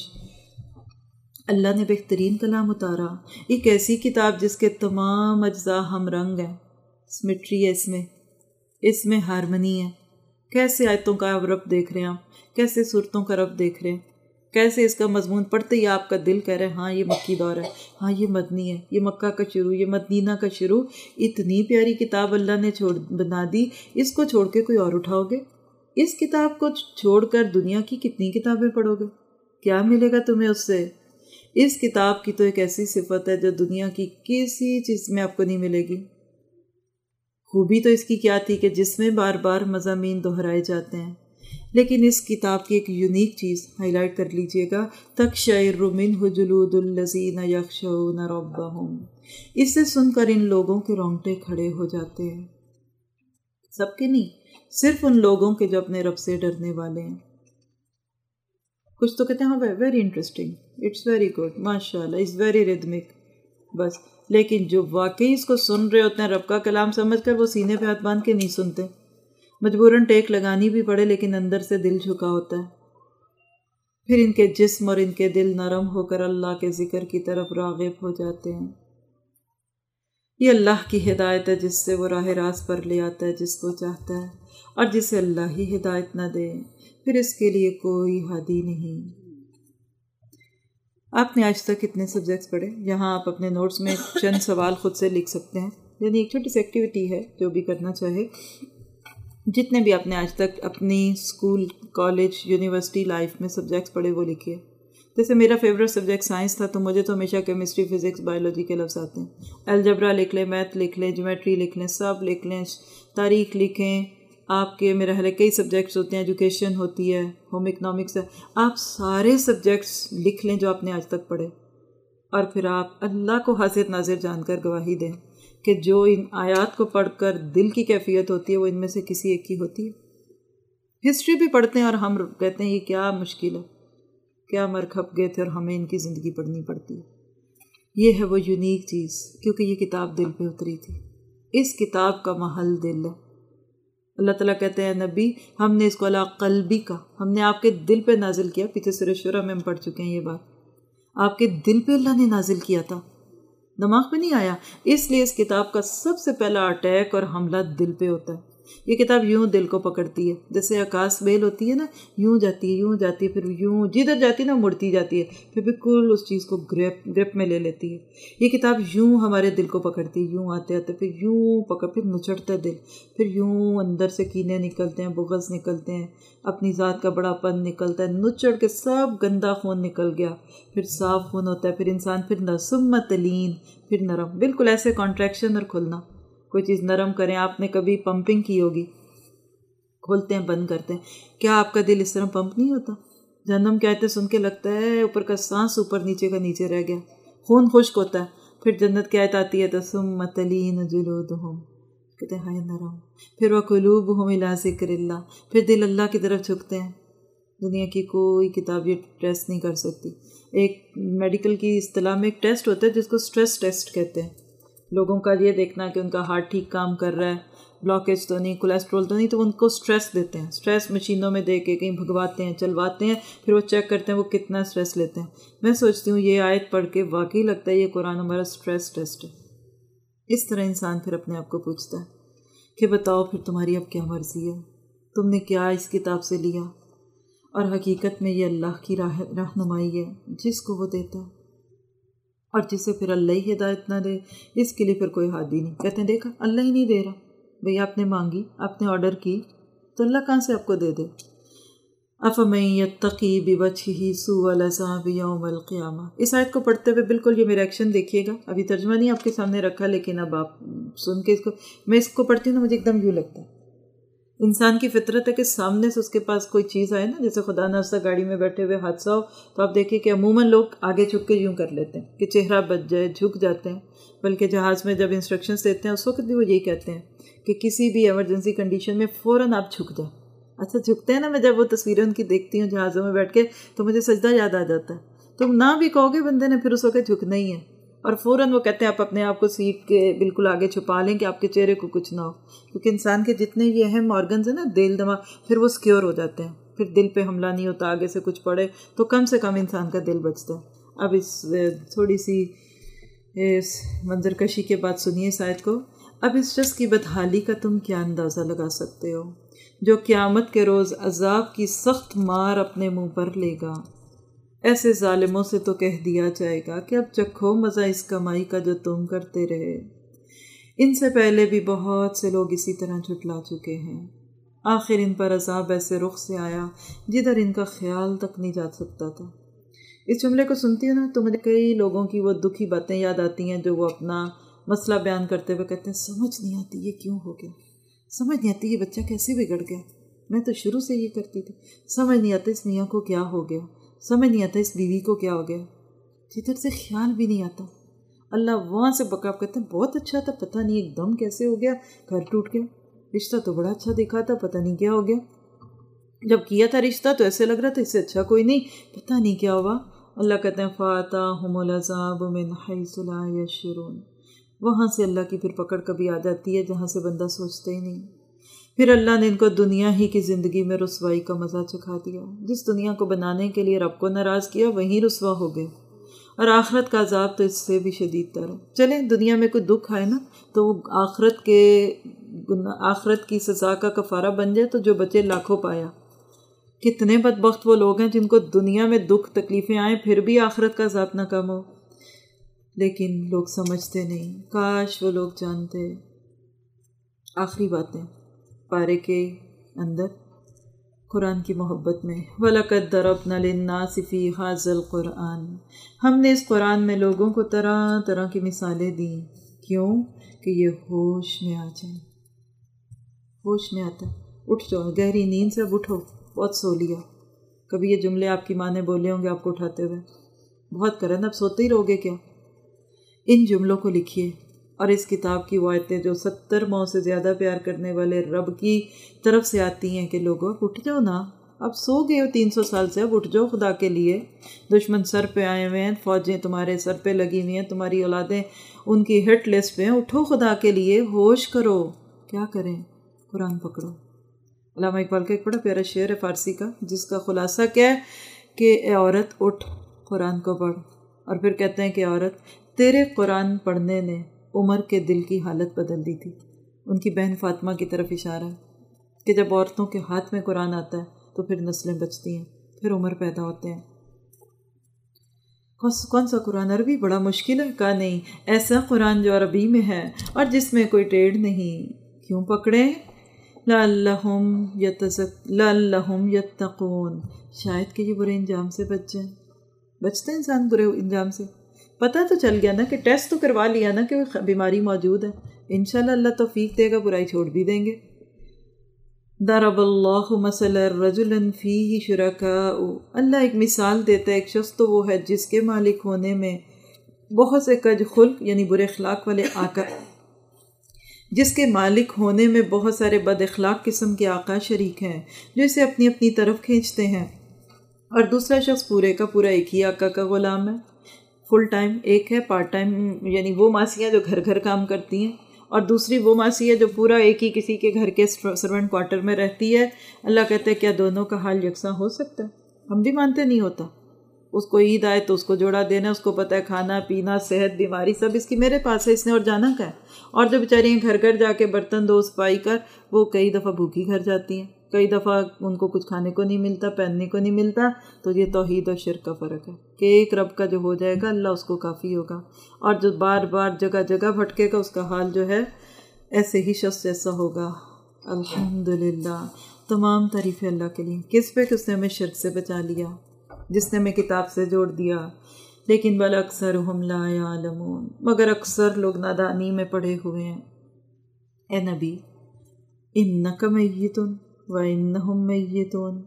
اللہ نے بہترین کلام اتارا, ایک ایسی کتاب جس کے تمام اجزاء ہم رنگ ہیں. سمیٹری ہے اس میں ہارمنی ہے. کیسے آیتوں کا رب دیکھ رہے ہیں آپ, کیسے صورتوں کا رب دیکھ رہے ہیں, کیسے اس کا مضمون پڑھتے ہی آپ کا دل کہہ رہے ہیں ہاں یہ مکی دور ہے, ہاں یہ مدنی ہے, یہ مکہ کا شروع, یہ مدینہ کا شروع. اتنی پیاری کتاب اللہ نے بنا دی, اس کو چھوڑ کے کوئی اور اٹھاؤ گے؟ اس کتاب کو چھوڑ کر دنیا کی کتنی کتابیں پڑھو گے؟ کیا ملے گا تمہیں اس سے؟ اس کتاب کی تو ایک ایسی صفت ہے جو دنیا کی کسی چیز میں آپ کو نہیں ملے گی. خوبی تو اس کی کیا تھی کہ جس میں بار بار مضامین دہرائے جاتے ہیں. لیکن اس کتاب کی ایک یونیک چیز ہائی لائٹ کر لیجئے گا, تقشعر منہ جلود الذین یخشون ربہم. اس سے سن کر ان لوگوں کے رونگٹے کھڑے ہو جاتے ہیں. سب کے نہیں, صرف ان لوگوں کے جو اپنے رب سے ڈرنے والے ہیں. کچھ تو کہتے ہیں ہاں very interesting, it's very good, ماشاء اللہ, اٹس ویری ریدمک, بس. لیکن جو واقعی اس کو سن رہے ہوتے ہیں رب کا کلام سمجھ کر, وہ سینے پہ ہاتھ باندھ کے نہیں سنتے. مجبوراً ٹیک لگانی بھی پڑے, لیکن اندر سے دل جھکا ہوتا ہے. پھر ان کے جسم اور ان کے دل نرم ہو کر اللہ کے ذکر کی طرف راغب ہو جاتے ہیں. یہ اللہ کی ہدایت ہے جس سے وہ راہ راست پر لے آتا ہے جس کو چاہتا ہے, اور جسے اللہ ہی ہدایت نہ دے پھر اس کے لیے کوئی ہادی نہیں. آپ نے آج تک کتنے سبجیکٹس پڑھے؟ یہاں آپ اپنے نوٹس میں چند سوال خود سے لکھ سکتے ہیں, یعنی ایک چھوٹی سی ایکٹیویٹی ہے جو بھی کرنا چاہے. جتنے بھی آپ نے آج تک اپنی اسکول, کالج, یونیورسٹی لائف میں سبجیکٹس پڑھے وہ لکھیے. جیسے میرا فیوریٹ سبجیکٹ سائنس تھا, تو مجھے تو ہمیشہ کیمسٹری, فزکس, بایولوجی کے لفظ آتے ہیں. الجبرا لکھ لیں, میتھ لکھ لیں, جیومیٹری لکھ لیں, سب لکھ لیں, تاریخ لکھیں. آپ کے میرا خیال ہے کئی سبجیکٹس ہوتے ہیں, ایجوکیشن ہوتی ہے, ہوم اکنامکس ہے. آپ سارے سبجیکٹس لکھ لیں جو آپ نے آج تک پڑھے, اور پھر آپ اللہ کو حاضر ناظر جان کر گواہی دیں کہ جو ان آیات کو پڑھ کر دل کی کیفیت ہوتی ہے وہ ان میں سے کسی ایک کی ہوتی ہے. ہسٹری بھی پڑھتے ہیں اور ہم کہتے ہیں یہ کیا مشکل ہے, کیا مر کھپ گئے تھے, اور ہمیں ان کی زندگی پڑھنی پڑتی ہے. یہ ہے وہ یونیک چیز, کیونکہ یہ کتاب دل پہ اتری تھی. اس کتاب کا محل دل ہے. اللہ تعالیٰ کہتے ہیں نبی ہم نے اس کو علی قلبی کا, ہم نے آپ کے دل پہ نازل کیا. پیچھے سورہ شورہ میں ہم پڑھ چکے ہیں یہ بات, آپ کے دل پہ اللہ نے نازل کیا تھا. دماغ پہ نہیں آیا. اس لیے اس کتاب کا سب سے پہلا اٹیک اور حملہ دل پہ ہوتا ہے. یہ کتاب یوں دل کو پکڑتی ہے جیسے آکاش بیل ہوتی ہے نا, یوں جاتی ہے پھر یوں جدھر جاتی ہے نا مڑتی جاتی ہے, پھر بالکل اس چیز کو گرپ میں لے لیتی ہے. یہ کتاب یوں ہمارے دل کو پکڑتی ہے, یوں آتے پھر یوں پھر نچڑتا ہے دل, پھر یوں اندر سے کینے نکلتے ہیں, بغض نکلتے ہیں, اپنی ذات کا بڑا پن نکلتا ہے, نچڑ کے سب گندا خون نکل گیا, پھر صاف خون ہوتا ہے, پھر انسان پھر ثم تلین, پھر نرم, بالکل ایسے کانٹریکشن اور کھلنا. کوئی چیز نرم کریں, آپ نے کبھی پمپنگ کی ہوگی, کھولتے ہیں بند کرتے ہیں, کیا آپ کا دل اس طرح پمپ نہیں ہوتا؟ جہنم کی آیتیں سن کے لگتا ہے اوپر کا سانس اوپر نیچے کا نیچے رہ گیا, خون خشک ہوتا ہے. پھر جنت کی آیت آتی ہے تو ثم تلین جلودہم, کہتے ہیں ہائے نرم. پھر وقلوبہم الی ذکر اللہ, پھر دل اللہ کی طرف جھکتے ہیں. دنیا کی کوئی کتاب یہ ٹیسٹ نہیں کر سکتی. ایک میڈیکل کی اصطلاح میں ایک ٹیسٹ ہوتا ہے جس کو سٹریس ٹیسٹ کہتے ہیں. لوگوں کا یہ دیکھنا کہ ان کا ہارٹ ٹھیک کام کر رہا ہے, بلاکیج تو نہیں, کولیسٹرول تو نہیں, تو ان کو سٹریس دیتے ہیں. سٹریس مشینوں میں دے کے کہیں بھگواتے ہیں, چلواتے ہیں, پھر وہ چیک کرتے ہیں وہ کتنا سٹریس لیتے ہیں. میں سوچتی ہوں یہ آیت پڑھ کے واقعی لگتا ہے یہ قرآن ہمارا سٹریس ٹیسٹ ہے. اس طرح انسان پھر اپنے آپ کو پوچھتا ہے کہ بتاؤ پھر تمہاری اب کیا مرضی ہے, تم نے کیا اس کتاب سے لیا؟ اور حقیقت میں یہ اللہ کی رہنمائی ہے جس کو وہ دیتا ہے, اور جسے پھر اللہ ہی ہدایت نہ دے اس کے لیے پھر کوئی حادی نہیں. کہتے ہیں دیکھا اللہ ہی نہیں دے رہا. بھئی آپ نے مانگی, آپ نے آرڈر کی, تو اللہ کہاں سے آپ کو دے دے؟ افمن یتقی بوجہہ سوء العذاب یوم القیامہ. اس آیت کو پڑھتے ہوئے بالکل یہ میرا ایکشن دیکھیے گا. ابھی ترجمہ نہیں آپ کے سامنے رکھا, لیکن اب آپ سن کے میں اس کو پڑھتی ہوں نا مجھے ایک دم یوں لگتا ہے انسان کی فطرت ہے کہ سامنے سے اس کے پاس کوئی چیز آئے نا, جیسے خدا نخواستہ گاڑی میں بیٹھے ہوئے حادثہ ہو, تو آپ دیکھیے کہ عموماً لوگ آگے جھک کے یوں کر لیتے ہیں کہ چہرہ بچ جائے, جھک جاتے ہیں. بلکہ جہاز میں جب انسٹرکشنز دیتے ہیں اس وقت بھی وہ یہی کہتے ہیں کہ کسی بھی ایمرجنسی کنڈیشن میں فوراً آپ جھک جائیں. اچھا جھکتے ہیں نا, میں جب وہ تصویریں ان کی دیکھتی ہوں جہازوں میں بیٹھ کے تو مجھے سجدہ یاد آ جاتا ہے. تم نہ بھی کہو گے بندے نے پھر اس وقت جھکنا ہی ہے, اور فوراً وہ کہتے ہیں آپ اپنے آپ کو سیٹ کے بالکل آگے چھپا لیں کہ آپ کے چہرے کو کچھ نہ ہو. کیونکہ انسان کے جتنے یہ اہم آرگنز ہیں نا, دل دماغ, پھر وہ سیکیور ہو جاتے ہیں, پھر دل پہ حملہ نہیں ہوتا. آگے سے کچھ پڑے تو کم سے کم انسان کا دل بچتا ہے. اب اس تھوڑی سی اس منظر کشی کے بعد سنیے اس آیت کو. اب اس شخص کی بدحالی کا تم کیا اندازہ لگا سکتے ہو جو قیامت کے روز عذاب کی سخت مار اپنے منہ پر لے گا. ایسے ظالموں سے تو کہہ دیا جائے گا کہ اب چکھو مزہ اس کمائی کا جو تم کرتے رہے. ان سے پہلے بھی بہت سے لوگ اسی طرح جھٹلا چکے ہیں. آخر ان پر عذاب ایسے رخ سے آیا جدھر ان کا خیال تک نہیں جا سکتا تھا. اس جملے کو سنتی ہوں نا تو مجھے کئی لوگوں کی وہ دکھی باتیں یاد آتی ہیں جو وہ اپنا مسئلہ بیان کرتے ہوئے کہتے ہیں سمجھ نہیں آتی یہ کیوں ہو گیا, سمجھ نہیں آتی یہ بچہ کیسے بگڑ گیا, میں تو شروع سے یہ کرتی تھی, سمجھ نہیں آتا اس میاں کو کیا ہو گیا, سمجھ نہیں آتا اس بیوی کو کیا ہو گیا, جدھر سے خیال بھی نہیں آتا. اللہ وہاں سے بکا کہتے ہیں بہت اچھا تھا, پتہ نہیں ایک دم کیسے ہو گیا, گھر ٹوٹ گیا, رشتہ تو بڑا اچھا دکھا تھا, پتہ نہیں کیا ہو گیا, جب کیا تھا رشتہ تو ایسے لگ رہا تھا اس سے اچھا کوئی نہیں, پتہ نہیں کیا ہوا. اللہ کہتے ہیں فَأَتَاهُمُ الْعَذَابُ مِنْ حَيْثُ لَا يَشْعُرُونَ. وہاں سے اللہ کی پھر پکڑ کبھی آ جاتی ہے جہاں سے بندہ سوچتا ہی نہیں. پھر اللہ نے ان کو دنیا ہی کی زندگی میں رسوائی کا مزہ چکھا دیا. جس دنیا کو بنانے کے لیے رب کو ناراض کیا وہیں رسوا ہو گئے, اور آخرت کا عذاب تو اس سے بھی شدید تر ہے. چلیں دنیا میں کوئی دکھ آئے نا تو وہ آخرت کی سزا کا کفارہ بن جائے تو جو بچے لاکھوں پایا. کتنے بدبخت وہ لوگ ہیں جن کو دنیا میں دکھ تکلیفیں آئیں پھر بھی آخرت کا عذاب نہ کم ہو. لیکن لوگ سمجھتے نہیں. کاش وہ لوگ جانتے. آخری باتیں پارے کے اندر قرآن کی محبت میں وَلَقَدْ ضَرَبْنَا لِلنَّاسِ فِي هَذَا الْقُرْآنِ. ہم نے اس قرآن میں لوگوں کو طرح طرح کی مثالیں دیں. کیوں؟ کہ یہ ہوش میں آ جائیں. ہوش میں آتا ہے, اٹھ جاؤ, گہری نیند سے اب اٹھو, بہت سو لیا. کبھی یہ جملے آپ کی ماں نے بولے ہوں گے آپ کو اٹھاتے ہوئے, بہت کرن اب سوتے ہی رہو گے کیا. ان جملوں کو لکھیے, اور اس کتاب کی وہ آیتیں جو 70 ماؤں سے زیادہ پیار کرنے والے رب کی طرف سے آتی ہیں کہ لوگوں اب اٹھ جاؤ نا, اب سو گئے ہو 300 سال سے, اب اٹھ جاؤ خدا کے لیے. دشمن سر پہ آئے ہوئے ہیں, فوجیں تمہارے سر پہ لگی ہوئی ہیں, تمہاری اولادیں ان کی ہٹ لسٹ پہ ہیں, اٹھو خدا کے لیے, ہوش کرو. کیا کریں؟ قرآن پکڑو. علامہ اقبال کا ایک بڑا پیارا شعر ہے فارسی کا جس کا خلاصہ کیا ہے کہ اے عورت اٹھ قرآن کو پڑھ. اور پھر کہتے ہیں کہ عورت تیرے قرآن پڑھنے نے عمر کے دل کی حالت بدل دی تھی۔ ان کی بہن فاطمہ کی طرف اشارہ ہے کہ جب عورتوں کے ہاتھ میں قرآن آتا ہے تو پھر نسلیں بچتی ہیں، پھر عمر پیدا ہوتے ہیں۔ کون سا قرآن؟ عربی بڑا مشکل ہے؟ کہا نہیں، ایسا قرآن جو عربی میں ہے اور جس میں کوئی ٹیڑھ نہیں۔ کیوں پکڑیں؟ لعلہم یتقون، شاید کہ یہ برے انجام سے بچ جائیں۔ بچتا ہے انسان برے انجام سے؟ پتہ تو چل گیا نا، کہ ٹیسٹ تو کروا لیا نا کہ بیماری موجود ہے، انشاءاللہ اللہ توفیق دے گا، برائی چھوڑ بھی دیں گے۔ ضرب اللہ مثلا رجلا فیہ شرکاء، اللہ ایک مثال دیتا ہے، ایک شخص تو وہ ہے جس کے مالک ہونے میں بہت سے کج خلق یعنی برے اخلاق والے آقا، جس کے مالک ہونے میں بہت سارے بد اخلاق قسم کے آقا شریک ہیں جو اسے اپنی اپنی طرف کھینچتے ہیں، اور دوسرا شخص پورے کا پورا ایک ہی آقا کا غلام ہے، فل ٹائم ایک ہے، پارٹ ٹائم یعنی وہ ماسیاں جو گھر گھر کام کرتی ہیں، اور دوسری وہ ماسی ہے جو پورا ایک ہی کسی کے گھر کے سرونٹ کوارٹر میں رہتی ہے۔ اللہ کہتے ہیں کیا دونوں کا حال یکساں ہو سکتا ہے؟ ہم بھی مانتے نہیں ہوتا۔ اس کو عید آئے تو اس کو جوڑا دینا، اس کو پتہ ہے کھانا پینا صحت بیماری سب اس کی میرے پاس ہے، اس نے اور جانا کا ہے۔ اور جو بیچاریاں گھر گھر جا کے برتن دو صفائی کر، وہ کئی دفعہ بھوکی گھر جاتی ہیں، کئی دفعہ ان کو کچھ کھانے کو نہیں ملتا، پہننے کو نہیں ملتا۔ تو یہ توحید اور شرک کا فرق ہے کہ ایک رب کا جو ہو جائے گا اللہ اس کو کافی ہوگا، اور جو بار بار جگہ جگہ بھٹکے گا اس کا حال جو ہے ایسے ہی شخص جیسا ہوگا۔ الحمدللہ، تمام تعریفیں اللہ کے لیے، کس پہ کہ اس نے ہمیں شرک سے بچا لیا، جس نے ہمیں کتاب سے جوڑ دیا۔ لیکن بل اکثرہم لا یعلمون، مگر اکثر لوگ نادانی میں پڑے ہوئے ہیں۔ اے نبی، انک میت وانہم میتون،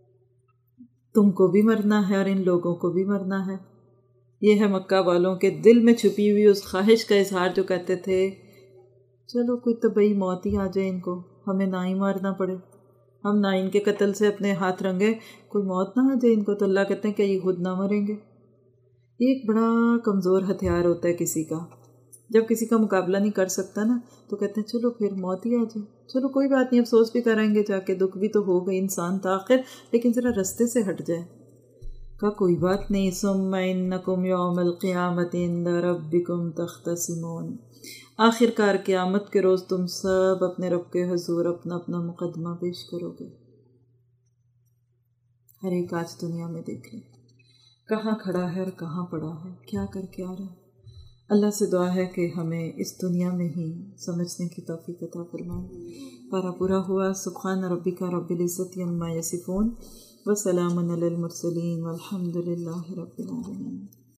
تم کو بھی مرنا ہے اور ان لوگوں کو بھی مرنا ہے۔ یہ ہے مکہ والوں کے دل میں چھپی ہوئی اس خواہش کا اظہار جو کہتے تھے چلو کوئی طبعی موت ہی آ جائے، ان کو ہمیں نہ ہی مارنا پڑے، ہم نہ ان کے قتل سے اپنے ہاتھ رنگے، کوئی موت نہ آ جائے ان کو۔ تو اللہ کہتے ہیں کہ یہ خود نہ مریں گے۔ یہ ایک بڑا کمزور ہتھیار ہوتا ہے کسی کا، جب کسی کا مقابلہ نہیں کر سکتا نا تو کہتے ہیں چلو پھر موت ہی آ جائے، چلو کوئی بات نہیں، افسوس بھی کریں گے جا کے، دکھ بھی تو ہوگا، انسان تھا آخر، لیکن ذرا رستے سے ہٹ جائے۔ کہا کوئی بات نہیں، ثم انکم یوم القیامت عند ربکم تختصمون، آخر کار قیامت کے روز تم سب اپنے رب کے حضور اپنا اپنا مقدمہ پیش کرو گے۔ ہر ایک آج دنیا میں دیکھ لیں کہاں کھڑا ہے اور کہاں پڑا ہے، کیا کر کے آ رہا ہے۔ اللہ سے دعا ہے کہ ہمیں اس دنیا میں ہی سمجھنے کی توفیق عطا فرمائے۔ پارا پورا ہوا۔ سبحان ربک رب العزت عما یصفون وسلام علی المرسلین والحمد للہ رب العالمین۔